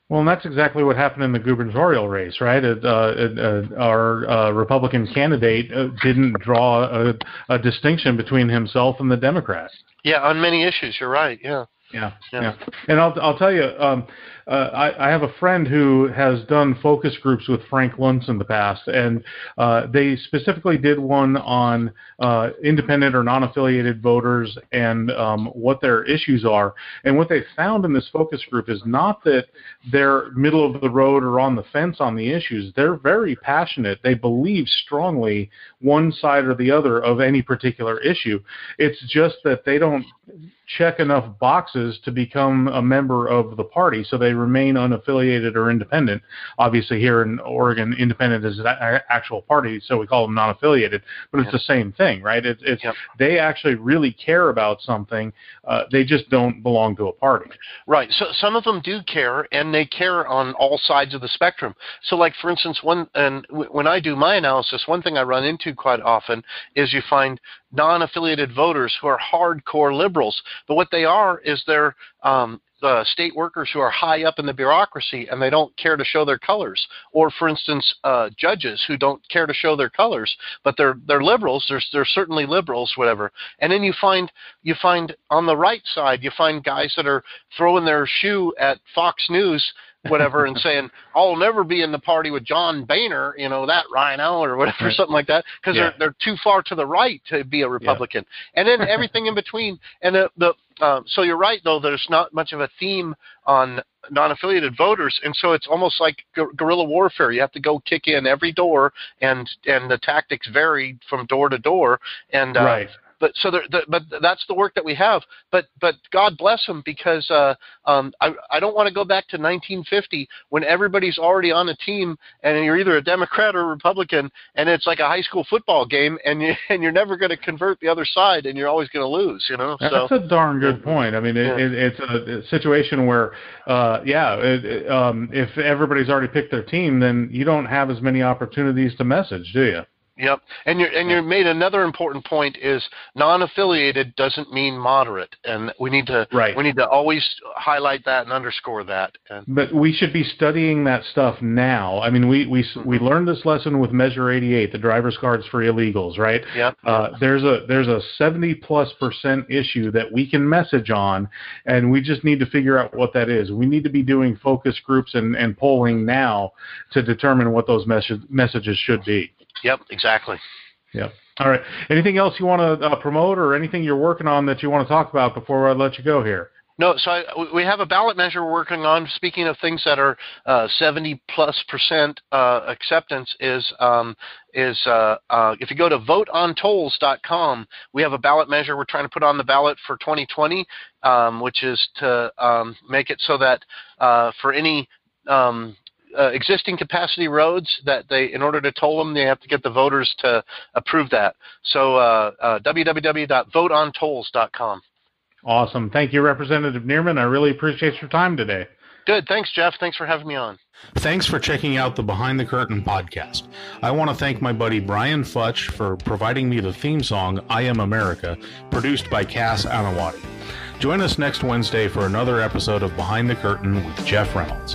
Well, and that's exactly what happened in the gubernatorial race, right? Uh, uh, our uh, Republican candidate uh, didn't draw a, a distinction between himself and the Democrats. Yeah, on many issues, you're right. Yeah. Yeah, yeah, yeah. And I'll I'll tell you, um, uh, I, I have a friend who has done focus groups with Frank Luntz in the past, and uh, they specifically did one on uh, independent or non-affiliated voters and um, what their issues are. And what they found in this focus group is not that they're middle of the road or on the fence on the issues. They're very passionate. They believe strongly one side or the other of any particular issue. It's just that they don't check enough boxes to become a member of the party, so they remain unaffiliated or independent. Obviously, here in Oregon, independent is an actual party, so we call them non-affiliated, but it's yep. the same thing, right? It, it's yep. They actually really care about something. Uh, they just don't belong to a party. Right. So some of them do care, and they care on all sides of the spectrum. So, like, for instance, one and w- when I do my analysis, one thing I run into quite often is you find non-affiliated voters who are hardcore liberals. But what they are is they're um, the state workers who are high up in the bureaucracy, and they don't care to show their colors. Or, for instance, uh, judges who don't care to show their colors, but they're they're liberals. They're they're certainly liberals, whatever. And then you find you find on the right side, you find guys that are throwing their shoe at Fox News, whatever, and saying, I'll never be in the party with John Boehner, you know, that rhino or whatever, right. something like that, because yeah. they're, they're too far to the right to be a Republican. Yeah. And then everything in between. And the, the uh, so you're right, though, there's not much of a theme on non-affiliated voters, and so it's almost like gu- guerrilla warfare. You have to go kick in every door, and and the tactics vary from door to door. And uh, right. But so, there, the, but that's the work that we have. But but God bless them, because uh, um, I I don't want to go back to nineteen fifty when everybody's already on a team and you're either a Democrat or a Republican, and it's like a high school football game, and you and you're never going to convert the other side, and you're always going to lose. You know. That's so, a darn good point. I mean, it, yeah. it, it's a, a situation where, uh, yeah, it, it, um, if everybody's already picked their team, then you don't have as many opportunities to message, do you? Yep, and you and you made another important point is non-affiliated doesn't mean moderate, and we need to right. we need to always highlight that and underscore that. And, but we should be studying that stuff now. I mean, we we mm-hmm. we learned this lesson with Measure eighty-eight, the driver's cards for illegals, right? Yep. Uh, there's a there's a seventy plus percent issue that we can message on, and we just need to figure out what that is. We need to be doing focus groups and, and polling now to determine what those message, messages should be. Yep, exactly. Yep. All right. Anything else you want to uh, promote, or anything you're working on that you want to talk about before I let you go here? No, so I, we have a ballot measure we're working on. Speaking of things that are uh, seventy plus percent uh, acceptance, is um, is uh, uh, if you go to vote on tolls dot com, we have a ballot measure we're trying to put on the ballot for twenty twenty, um, which is to um, make it so that uh, for any um, Uh, existing capacity roads that they, in order to toll them, they have to get the voters to approve that. So uh, uh, w w w dot vote on tolls dot com. Awesome. Thank you, Representative Neerman. I really appreciate your time today. Good. Thanks, Jeff. Thanks for having me on. Thanks for checking out the Behind the Curtain podcast. I want to thank my buddy Brian Futch for providing me the theme song, I Am America, produced by Cass Anawati. Join us next Wednesday for another episode of Behind the Curtain with Jeff Reynolds.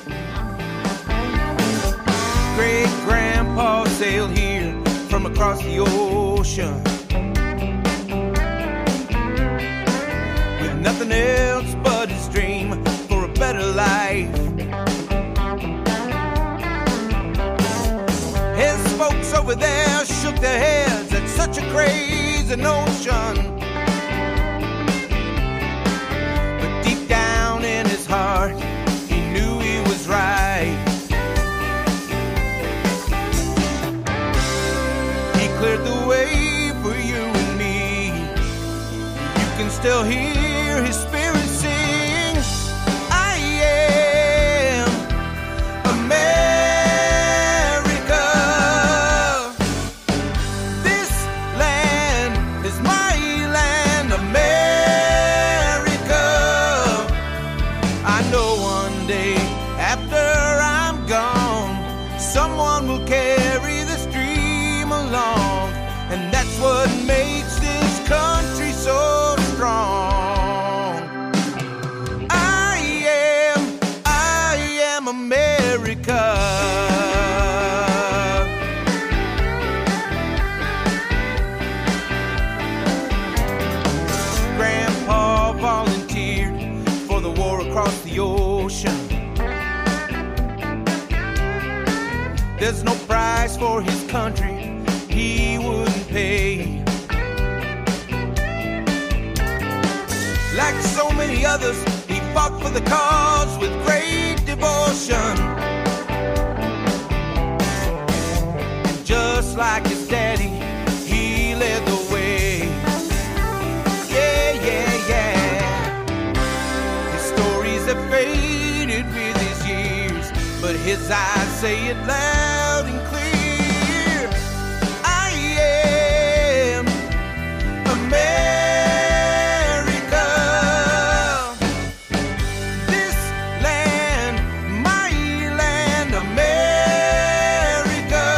Great-grandpa sailed here from across the ocean with nothing else but his dream for a better life. His folks over there shook their heads at such a crazy notion, but deep down in his heart he knew he was right. Cleared the way for you and me. You can still hear his spirit sing, I am America. This land is my land, America. I know one day after I'm gone, someone will carry this dream along. And that's what makes this country so strong. I am, I Grandpa volunteered for the war across the ocean. There's no price for his country he wouldn't pay. Like so many others, he fought for the cause with great devotion. And just like his daddy, he led the way. Yeah, yeah, yeah. His stories have faded with his years, but his eyes say it loud and clear. I am America. This land, my land, America.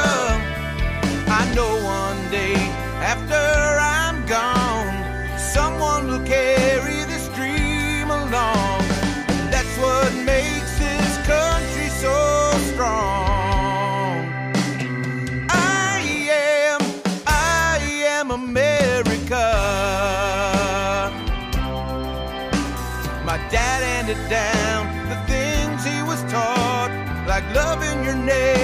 I know one day after I'm gone, someone will carry this dream along. That's what makes this country so strong. I am, I am America. My dad handed down the things he was taught, like loving your neighbor